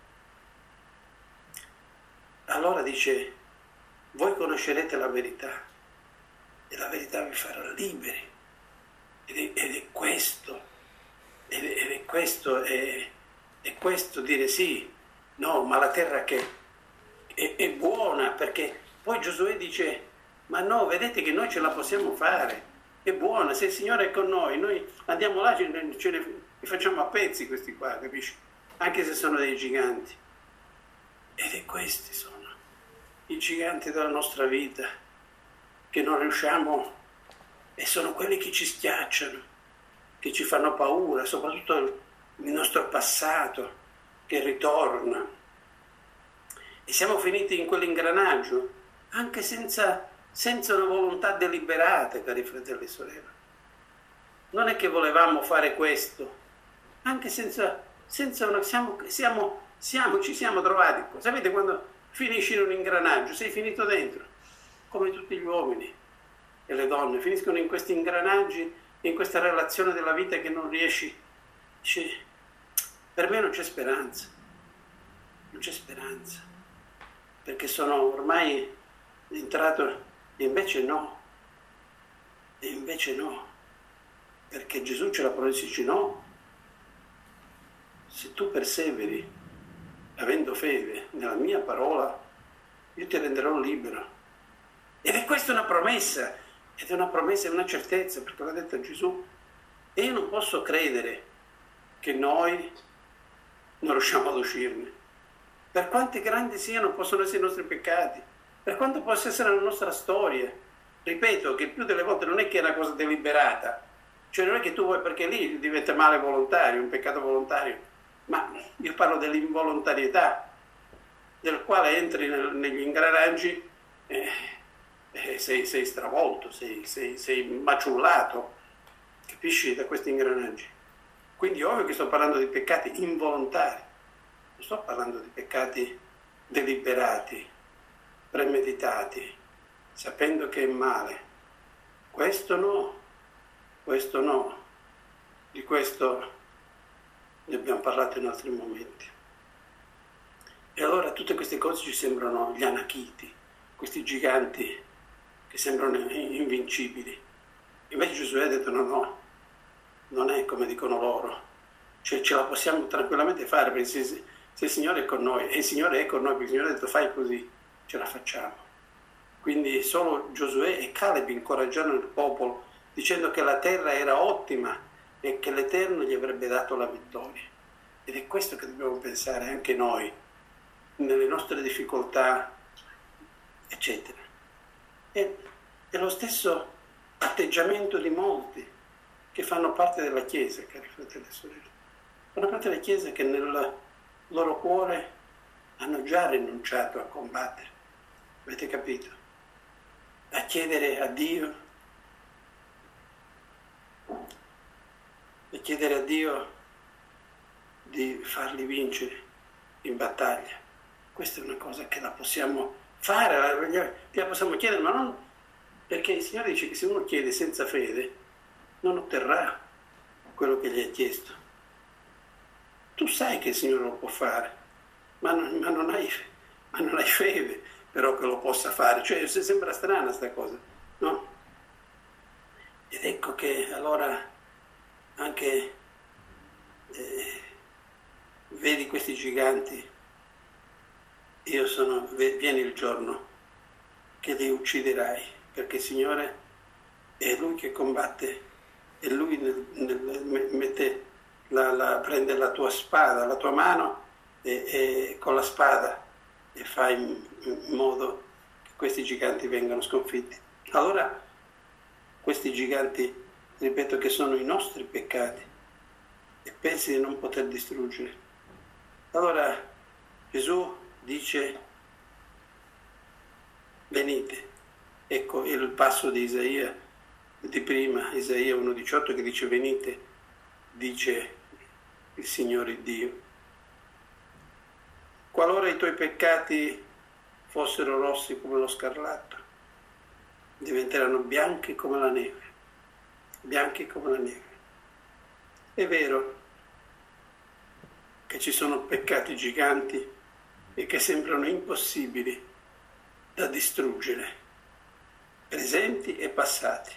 Allora dice: voi conoscerete la verità e la verità vi farà liberi. Ed è, ed è questo, ed è, ed è questo, è, è questo dire sì, no, ma la terra che è, è buona, perché poi Giosuè dice: ma no, vedete che noi ce la possiamo fare, è buona, se il Signore è con noi, noi andiamo là, ce ne, ce ne li facciamo a pezzi questi qua, capisci? Anche se sono dei giganti. Ed è questi sono i giganti della nostra vita, che non riusciamo, e sono quelli che ci schiacciano, che ci fanno paura, soprattutto il, il nostro passato che ritorna. E siamo finiti in quell'ingranaggio anche senza, senza una volontà deliberata, cari fratelli e sorelle. Non è che volevamo fare questo, anche senza, senza una... Siamo, siamo, siamo, ci siamo trovati. Sapete quando finisci in un ingranaggio, sei finito dentro, come tutti gli uomini e le donne, finiscono in questi ingranaggi, in questa relazione della vita che non riesci... Dici, per me non c'è speranza, non c'è speranza, perché sono ormai entrato, e invece no, e invece no, perché Gesù ce l'ha promesso, dice no, se tu perseveri avendo fede nella mia parola, io ti renderò libero. Ed è questa una promessa, ed è una promessa, è una certezza, perché l'ha detto Gesù. E io non posso credere che noi non riusciamo ad uscirne. Per quanti grandi siano, possono essere i nostri peccati, per quanto possa essere la nostra storia. Ripeto che più delle volte non è che è una cosa deliberata, cioè non è che tu vuoi, perché lì diventa male volontario, un peccato volontario, ma io parlo dell'involontarietà, del quale entri nel, negli ingranaggi e eh, eh, sei, sei stravolto, sei, sei, sei maciullato, capisci, da questi ingranaggi. Quindi ovvio che sto parlando di peccati involontari, non sto parlando di peccati deliberati, premeditati, sapendo che è male. Questo no, questo no, di questo ne abbiamo parlato in altri momenti. E allora tutte queste cose ci sembrano gli anachiti, questi giganti che sembrano invincibili. Invece Gesù ha detto no, no, non è come dicono loro, cioè ce la possiamo tranquillamente fare, perché se, se il Signore è con noi, e il Signore è con noi, perché il Signore ha detto fai così, ce la facciamo. Quindi solo Giosuè e Caleb incoraggiarono il popolo dicendo che la terra era ottima e che l'Eterno gli avrebbe dato la vittoria. Ed è questo che dobbiamo pensare anche noi, nelle nostre difficoltà, eccetera. E, è lo stesso atteggiamento di molti che fanno parte della Chiesa, cari fratelli e sorelle. Fanno parte della Chiesa che nel loro cuore hanno già rinunciato a combattere. Avete capito? A chiedere a Dio, a chiedere a Dio di farli vincere in battaglia. Questa è una cosa che la possiamo fare, la possiamo chiedere, ma non perché il Signore dice che se uno chiede senza fede non otterrà quello che gli hai chiesto. Tu sai che il Signore lo può fare, ma non, ma non, hai, ma non hai fede però che lo possa fare. Cioè sembra strana sta cosa, no? Ed ecco che allora anche eh, vedi questi giganti, io sono, vieni il giorno che li ucciderai, perché il Signore è Lui che combatte, e Lui nel, nel, mette la, la, prende la tua spada, la tua mano e, e con la spada e fa in, in modo che questi giganti vengano sconfitti. Allora questi giganti, ripeto, che sono i nostri peccati, e pensi di non poter distruggere. Allora Gesù dice venite. Ecco il passo di Isaia di prima, Isaia uno diciotto, che dice venite, dice il Signore Dio. Qualora i tuoi peccati fossero rossi come lo scarlatto, diventeranno bianchi come la neve, bianchi come la neve. È vero che ci sono peccati giganti e che sembrano impossibili da distruggere, presenti e passati,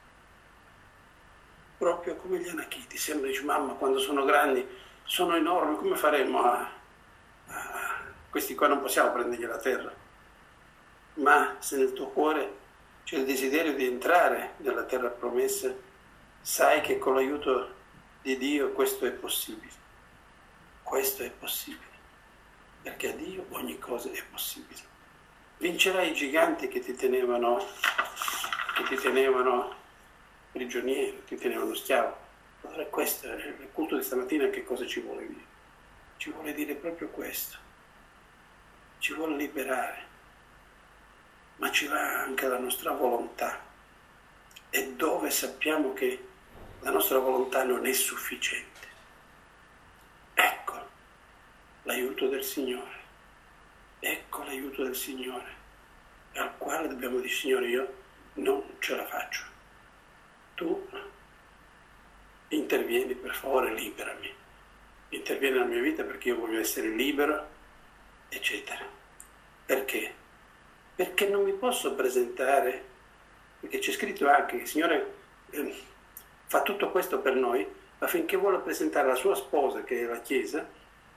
proprio come gli anachiti. Sembra, dice, mamma, quando sono grandi sono enormi, come faremo a, a... questi qua non possiamo prendergli la terra. Ma se nel tuo cuore c'è il desiderio di entrare nella terra promessa, sai che con l'aiuto di Dio questo è possibile. Questo è possibile, perché a Dio ogni cosa è possibile. Vincerai i giganti che ti tenevano, che ti tenevano prigioniero, ti tenevano schiavo. Allora questo, il culto di stamattina che cosa ci vuole dire? Ci vuole dire proprio questo. Ci vuole liberare, ma ci va anche la nostra volontà. E dove sappiamo che la nostra volontà non è sufficiente. Ecco l'aiuto del Signore. Ecco l'aiuto del Signore, al quale dobbiamo dire: Signore, io non ce la faccio. Tu intervieni, per favore, liberami. Intervieni nella mia vita perché io voglio essere libero, eccetera. Perché? Perché non mi posso presentare, perché c'è scritto anche che il Signore eh, fa tutto questo per noi affinché vuole presentare la sua sposa, che è la Chiesa,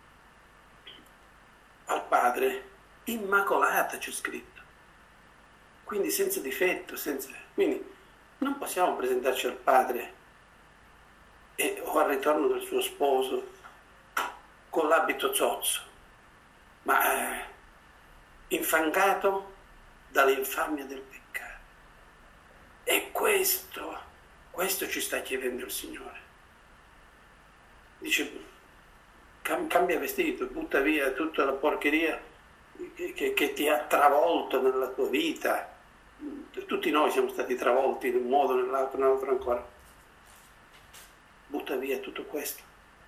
al Padre immacolata, c'è scritto, quindi senza difetto, senza... quindi non possiamo presentarci al Padre e, o al ritorno del suo sposo con l'abito zozzo, ma eh, infangato dall'infamia del peccato. E questo, questo ci sta chiedendo il Signore. Dice: cambia vestito, butta via tutta la porcheria che, che, che ti ha travolto nella tua vita. Tutti noi siamo stati travolti in un modo, nell'altro, nell'altro ancora. Butta via tutto questo.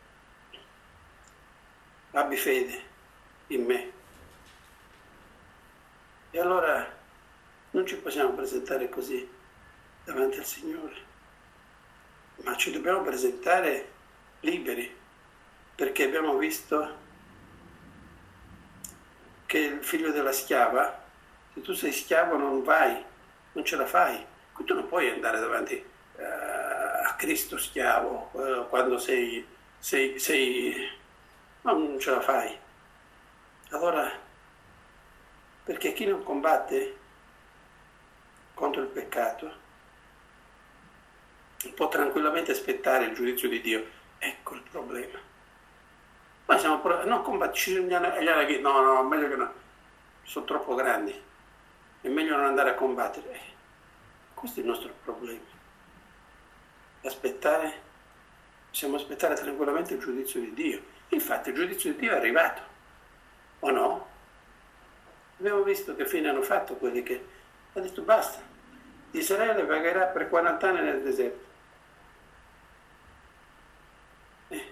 Abbi fede in me. E allora non ci possiamo presentare così davanti al Signore, ma ci dobbiamo presentare liberi, perché abbiamo visto che il figlio della schiava, se tu sei schiavo non vai, non ce la fai. Tu non puoi andare davanti uh, a Cristo schiavo uh, quando sei, sei, sei... No, non ce la fai. Allora, perché chi non combatte contro il peccato può tranquillamente aspettare il giudizio di Dio. Ecco il problema. Ma siamo pro- non combattere, no, no, meglio che no, sono troppo grandi, è meglio non andare a combattere. Eh, questo è il nostro problema. Aspettare, possiamo aspettare tranquillamente il giudizio di Dio. Infatti il giudizio di Dio è arrivato, o no? Abbiamo visto che fine hanno fatto quelli che hanno detto: basta, Israele vagherà per quaranta anni nel deserto. Eh.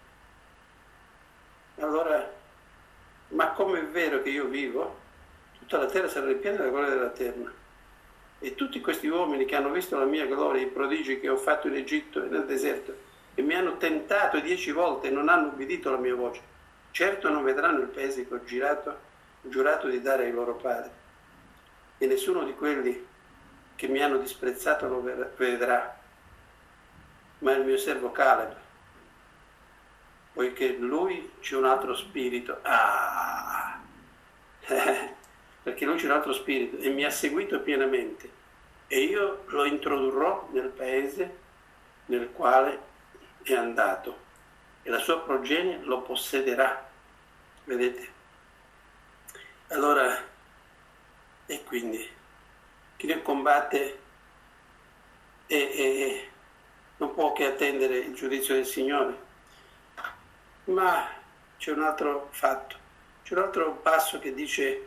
Allora, ma come è vero che io vivo, tutta la terra sarà ripiena della gloria dell'Eterno. E tutti questi uomini che hanno visto la mia gloria, i prodigi che ho fatto in Egitto e nel deserto, e mi hanno tentato dieci volte e non hanno ubbidito la mia voce, certo non vedranno il paese che ho girato, ho giurato di dare ai loro padri. E nessuno di quelli che mi hanno disprezzato lo vedrà, ma il mio servo Caleb, poiché lui c'è un altro spirito, ah, perché lui c'è un altro spirito e mi ha seguito pienamente, e io lo introdurrò nel paese nel quale è andato, e la sua progenie lo possederà. Vedete? Allora, e quindi chi ne combatte e, e non può che attendere il giudizio del Signore. Ma c'è un altro fatto, c'è un altro passo che dice: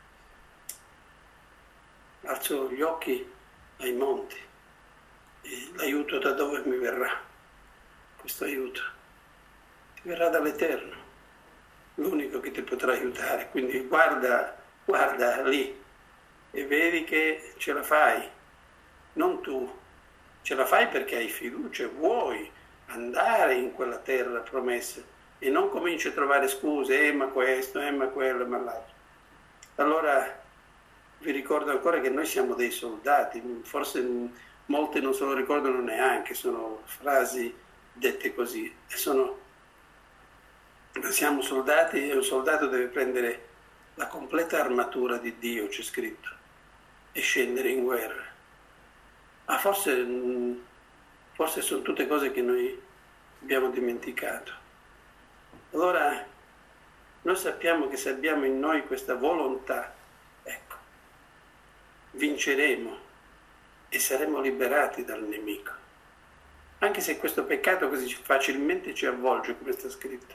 alzo gli occhi ai monti e l'aiuto da dove mi verrà? Questo aiuto ti verrà dall'Eterno, l'unico che ti potrà aiutare. Quindi guarda, guarda lì e vedi che ce la fai, non tu, ce la fai perché hai fiducia, vuoi andare in quella terra promessa e non cominci a trovare scuse, eh ma questo, eh ma quello, ma l'altro. Allora vi ricordo ancora che noi siamo dei soldati, forse molti non se lo ricordano neanche, sono frasi dette così, sono, siamo soldati e un soldato deve prendere la completa armatura di Dio, c'è scritto, e scendere in guerra. Ma forse, forse sono tutte cose che noi abbiamo dimenticato. Allora noi sappiamo che se abbiamo in noi questa volontà, ecco, vinceremo e saremo liberati dal nemico. anche se questo peccato così facilmente ci avvolge, come sta scritto,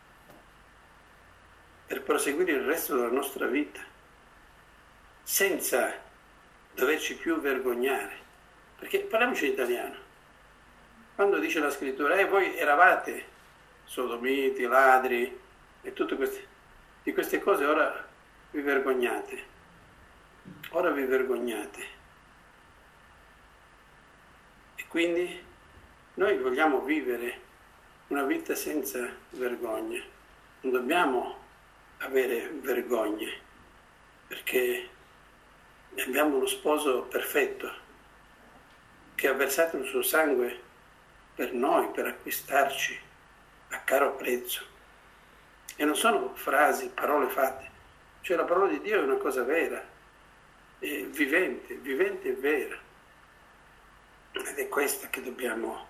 per proseguire il resto della nostra vita, senza doverci più vergognare. Perché parliamoci in italiano. Quando dice la scrittura, eh, voi eravate sodomiti, ladri e tutte queste, di queste cose, ora vi vergognate. Ora vi vergognate. E quindi noi vogliamo vivere una vita senza vergogna. Non dobbiamo avere vergogne, perché abbiamo uno sposo perfetto che ha versato il suo sangue per noi, per acquistarci a caro prezzo. E non sono frasi, parole fatte, cioè la parola di Dio è una cosa vera, è vivente, vivente e vera. Ed è questa che dobbiamo,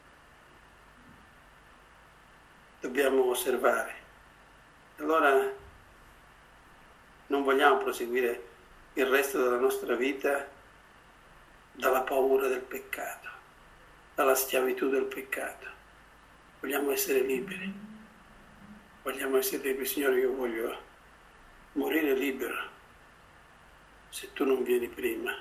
dobbiamo osservare. Allora non vogliamo proseguire il resto della nostra vita dalla paura del peccato, dalla schiavitù del peccato. Vogliamo essere liberi. Vogliamo essere liberi. Signore, io voglio morire libero se tu non vieni prima.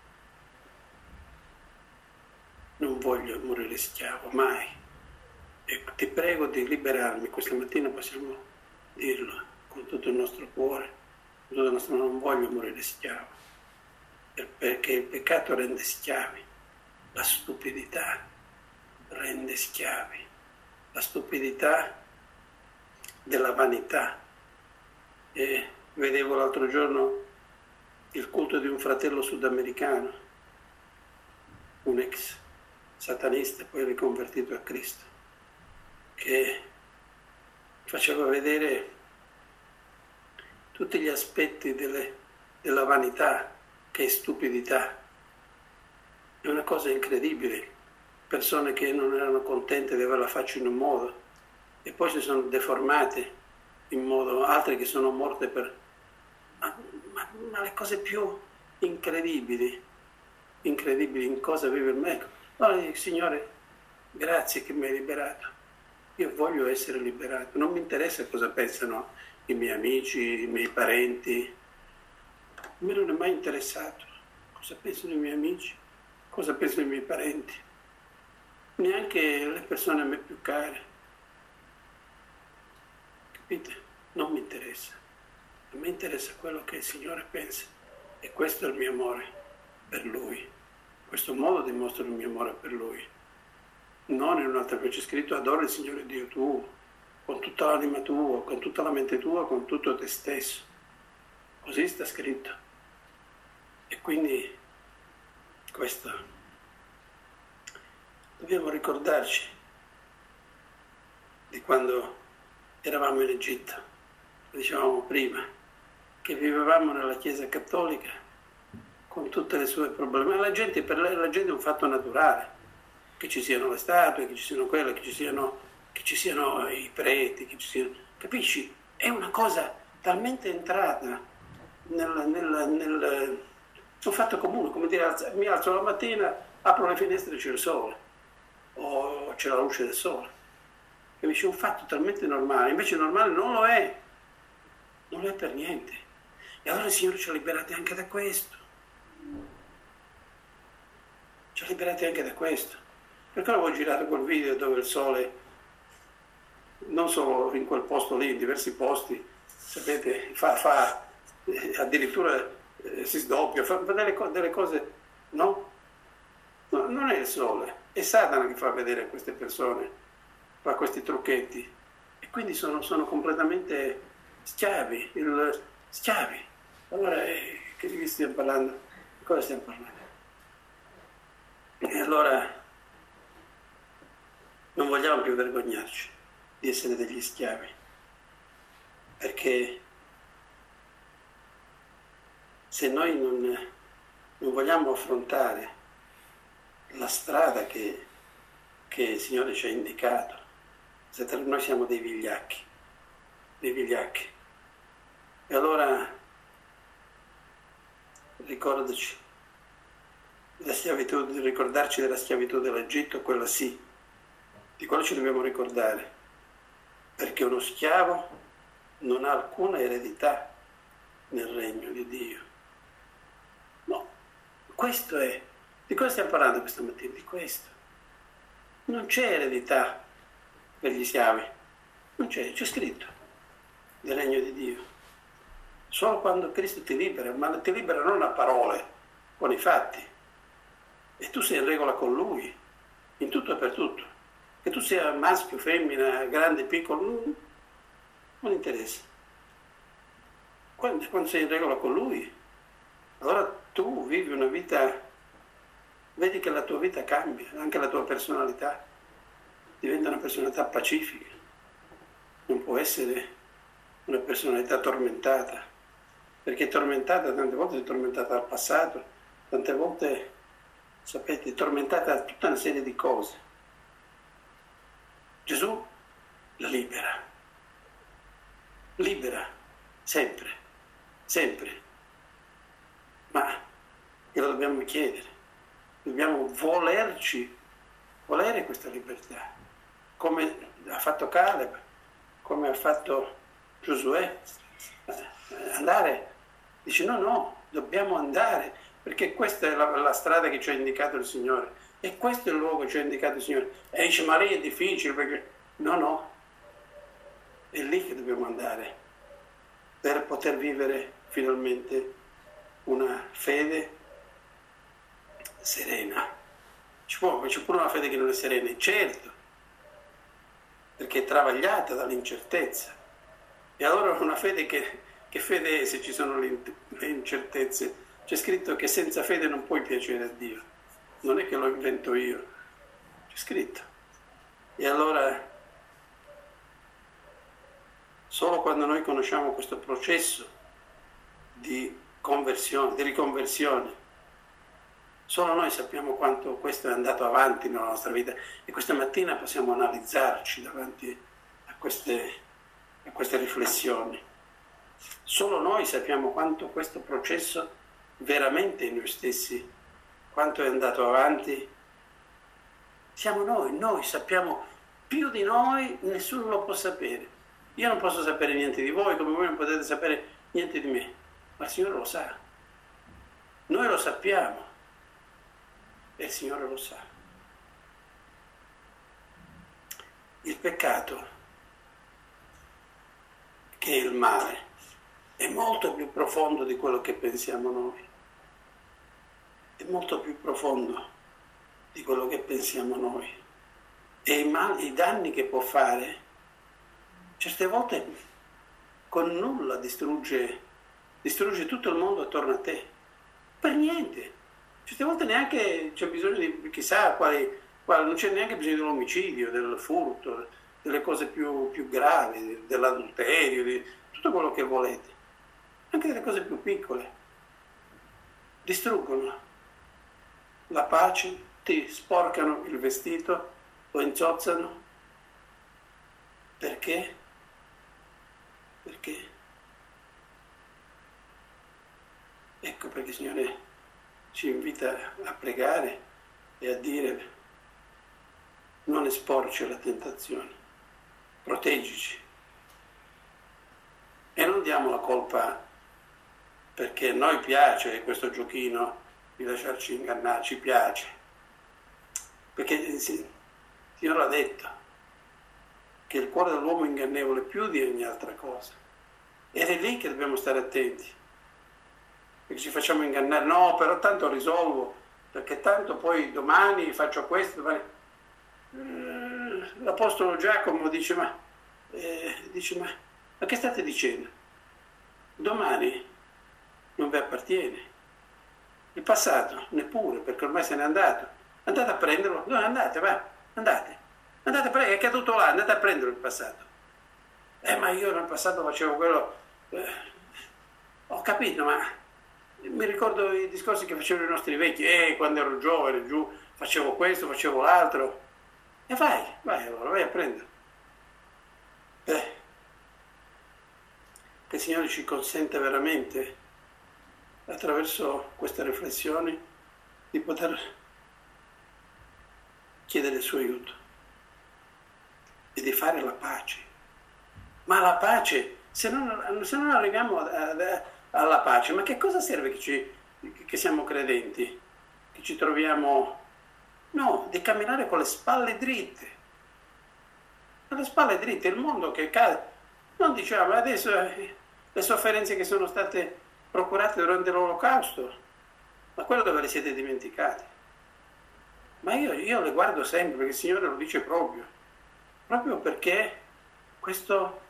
Non voglio morire schiavo, mai. E ti prego di liberarmi. Questa mattina possiamo dirlo con tutto il nostro cuore, con tutto il nostro... non voglio morire schiavo, perché il peccato rende schiavi, la stupidità rende schiavi, la stupidità della vanità. E vedevo l'altro giorno il culto di un fratello sudamericano, un ex satanista, poi riconvertito a Cristo, che faceva vedere tutti gli aspetti delle, della vanità, che è stupidità. È una cosa incredibile. Persone che non erano contente di avere la faccia in un modo e poi si sono deformate in modo, altre che sono morte per... Ma, ma, ma le cose più incredibili, incredibili in cosa vive il me. Allora dico, Signore, grazie che mi hai liberato. Io voglio essere liberato. Non mi interessa cosa pensano i miei amici, i miei parenti. A me non è mai interessato cosa pensano i miei amici, cosa pensano i miei parenti, neanche le persone a me più care. Capite? Non mi interessa. A me interessa quello che il Signore pensa. E questo è il mio amore per Lui. In questo modo dimostro il mio amore per Lui. Non in un'altra, c'è scritto: adora il Signore Dio tuo, con tutta l'anima tua, con tutta la mente tua, con tutto te stesso. Così sta scritto. E quindi questo dobbiamo ricordarci di quando eravamo in Egitto, lo dicevamo prima, che vivevamo nella Chiesa Cattolica con tutte le sue problemi. La gente, per la gente è un fatto naturale, che ci siano le statue, che ci siano quelle, che ci siano, che ci siano i preti, che ci siano... Capisci? È una cosa talmente entrata nel, nel, nel un fatto comune, come dire, mi alzo la mattina, apro le finestre e c'è il sole, o c'è la luce del sole. Capisci? È un fatto talmente normale, invece normale non lo è, non lo è per niente. E allora il Signore ci ha liberati anche da questo. Ci ha liberati anche da questo. Perché avevo girato quel video dove il sole, non solo in quel posto lì, in diversi posti, sapete, fa, fa addirittura eh, si sdoppia, fa delle, delle cose, no? No? Non è il sole, è Satana che fa vedere a queste persone, fa questi trucchetti. E quindi sono, sono completamente schiavi, il, schiavi. Allora, eh, che di che stiamo parlando? Di cosa stiamo parlando? E allora non vogliamo più vergognarci di essere degli schiavi, perché se noi non, non vogliamo affrontare la strada che, che il Signore ci ha indicato, se noi siamo dei vigliacchi, dei vigliacchi. E allora ricordaci la schiavitù, di ricordarci della schiavitù dell'Egitto, quella sì, di quello ci dobbiamo ricordare, perché uno schiavo non ha alcuna eredità nel regno di Dio. No, questo è, di cosa stiamo parlando questa mattina? Di questo. Non c'è eredità per gli schiavi, non c'è, c'è scritto del regno di Dio. Solo quando Cristo ti libera, ma ti libera non a parole, con i fatti. E tu sei in regola con Lui, in tutto e per tutto. Che tu sia maschio, femmina, grande, piccolo, non, non interessa. Quando, quando sei in regola con Lui, allora tu vivi una vita, vedi che la tua vita cambia, anche la tua personalità diventa una personalità pacifica. Non può essere una personalità tormentata, perché è tormentata, tante volte è tormentata dal passato, tante volte, sapete, è tormentata da tutta una serie di cose. Gesù la libera, libera, sempre, sempre, ma glielo dobbiamo chiedere, dobbiamo volerci, volere questa libertà, come ha fatto Caleb, come ha fatto Giosuè, andare, dice no, no, dobbiamo andare, perché questa è la, la strada che ci ha indicato il Signore, e questo è il luogo che ci ha indicato il Signore. E dice, ma lì è difficile, perché no, no, è lì che dobbiamo andare, per poter vivere finalmente una fede serena. Ci può, c'è pure una fede che non è serena, certo, perché è travagliata dall'incertezza. E allora una fede che, che fede è se ci sono le, le incertezze? C'è scritto che senza fede non puoi piacere a Dio. Non è che lo invento io, c'è scritto. E allora, solo quando noi conosciamo questo processo di conversione, di riconversione, solo noi sappiamo quanto questo è andato avanti nella nostra vita, e questa mattina possiamo analizzarci davanti a queste, a queste riflessioni. Solo noi sappiamo quanto questo processo veramente in noi stessi, quanto è andato avanti. Siamo noi, noi sappiamo più di noi, nessuno lo può sapere. Io non posso sapere niente di voi, come voi non potete sapere niente di me, ma il Signore lo sa. Noi lo sappiamo e il Signore lo sa. Il peccato, che è il male, è molto più profondo di quello che pensiamo noi. È molto più profondo di quello che pensiamo noi. E i, mali, i danni che può fare, certe volte con nulla distrugge, distrugge tutto il mondo attorno a te. Per niente. Certe volte neanche c'è bisogno di chissà quali, quali non c'è neanche bisogno dell'omicidio, del furto, delle cose più, più gravi, dell'adulterio, di tutto quello che volete. Anche delle cose più piccole. Distruggono la pace, ti sporcano il vestito, lo inzozzano. Perché? Perché? Ecco perché il Signore ci invita a pregare e a dire: non esporci alla tentazione, proteggici. E non diamo la colpa perché a noi piace questo giochino di lasciarci ingannare, ci piace, perché il Signore ha detto che il cuore dell'uomo è ingannevole più di ogni altra cosa, ed è lì che dobbiamo stare attenti, perché ci facciamo ingannare. No, però tanto risolvo, perché tanto poi domani faccio questo, domani... L'Apostolo Giacomo dice ma, eh, dice, ma, ma che state dicendo? Domani non vi appartiene. Il passato neppure, perché ormai se n'è andato. Andate a prenderlo. No, andate, va, andate. Andate a prendere, è caduto là, andate a prenderlo il passato. Eh, ma io nel passato facevo quello... Eh, ho capito, ma mi ricordo i discorsi che facevano i nostri vecchi. Eh, quando ero giovane, giù, facevo questo, facevo l'altro. E vai, vai allora, vai a prendere. Beh, che il Signore ci consente veramente, attraverso queste riflessioni, di poter chiedere il suo aiuto e di fare la pace. Ma la pace, se non, se non arriviamo a, a, alla pace, ma che cosa serve che, ci, che siamo credenti? Che ci troviamo... No, di camminare con le spalle dritte. Con le spalle dritte, il mondo che cade. Non diciamo adesso eh, le sofferenze che sono state procurate durante l'Olocausto, ma quello dove le siete dimenticati? Ma io, io le guardo sempre, perché il Signore lo dice proprio, proprio perché questo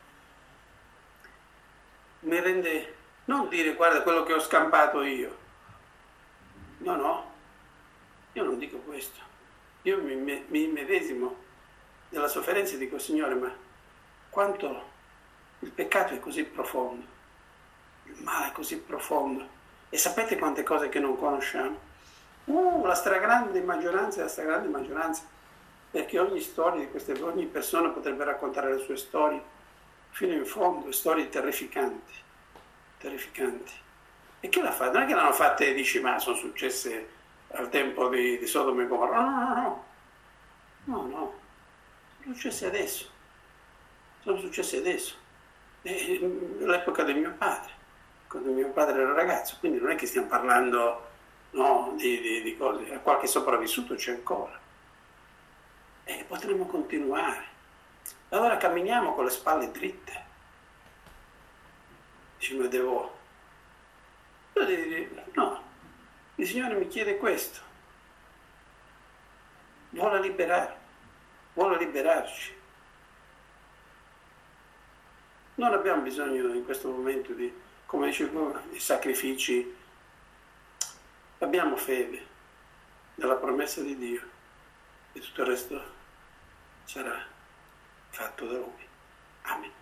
mi rende, non dire guarda quello che ho scampato io, no, no, io non dico questo, io mi, mi immedesimo nella sofferenza e dico Signore, ma quanto il peccato è così profondo, il male è così profondo, e sapete quante cose che non conosciamo? Uh, la stragrande maggioranza, la stragrande maggioranza, perché ogni storia di queste, ogni persona potrebbe raccontare le sue storie fino in fondo, storie terrificanti, terrificanti. E che l'ha fatto? Non è che l'hanno fatte e dici, ma sono successe al tempo di, di Sodoma e Gomorra. No, no, no, no, no, sono successe adesso, sono successe adesso, e, l'epoca del mio padre, quando mio padre era ragazzo, quindi non è che stiamo parlando... No, di, di, di cose, qualche sopravvissuto c'è ancora. E potremmo continuare. Allora camminiamo con le spalle dritte. Dici, ma devo... No, il Signore mi chiede questo. Vuole liberare, vuole liberarci. Non abbiamo bisogno in questo momento di, come dicevo, di sacrifici. Abbiamo fede nella promessa di Dio e tutto il resto sarà fatto da Lui. Amen.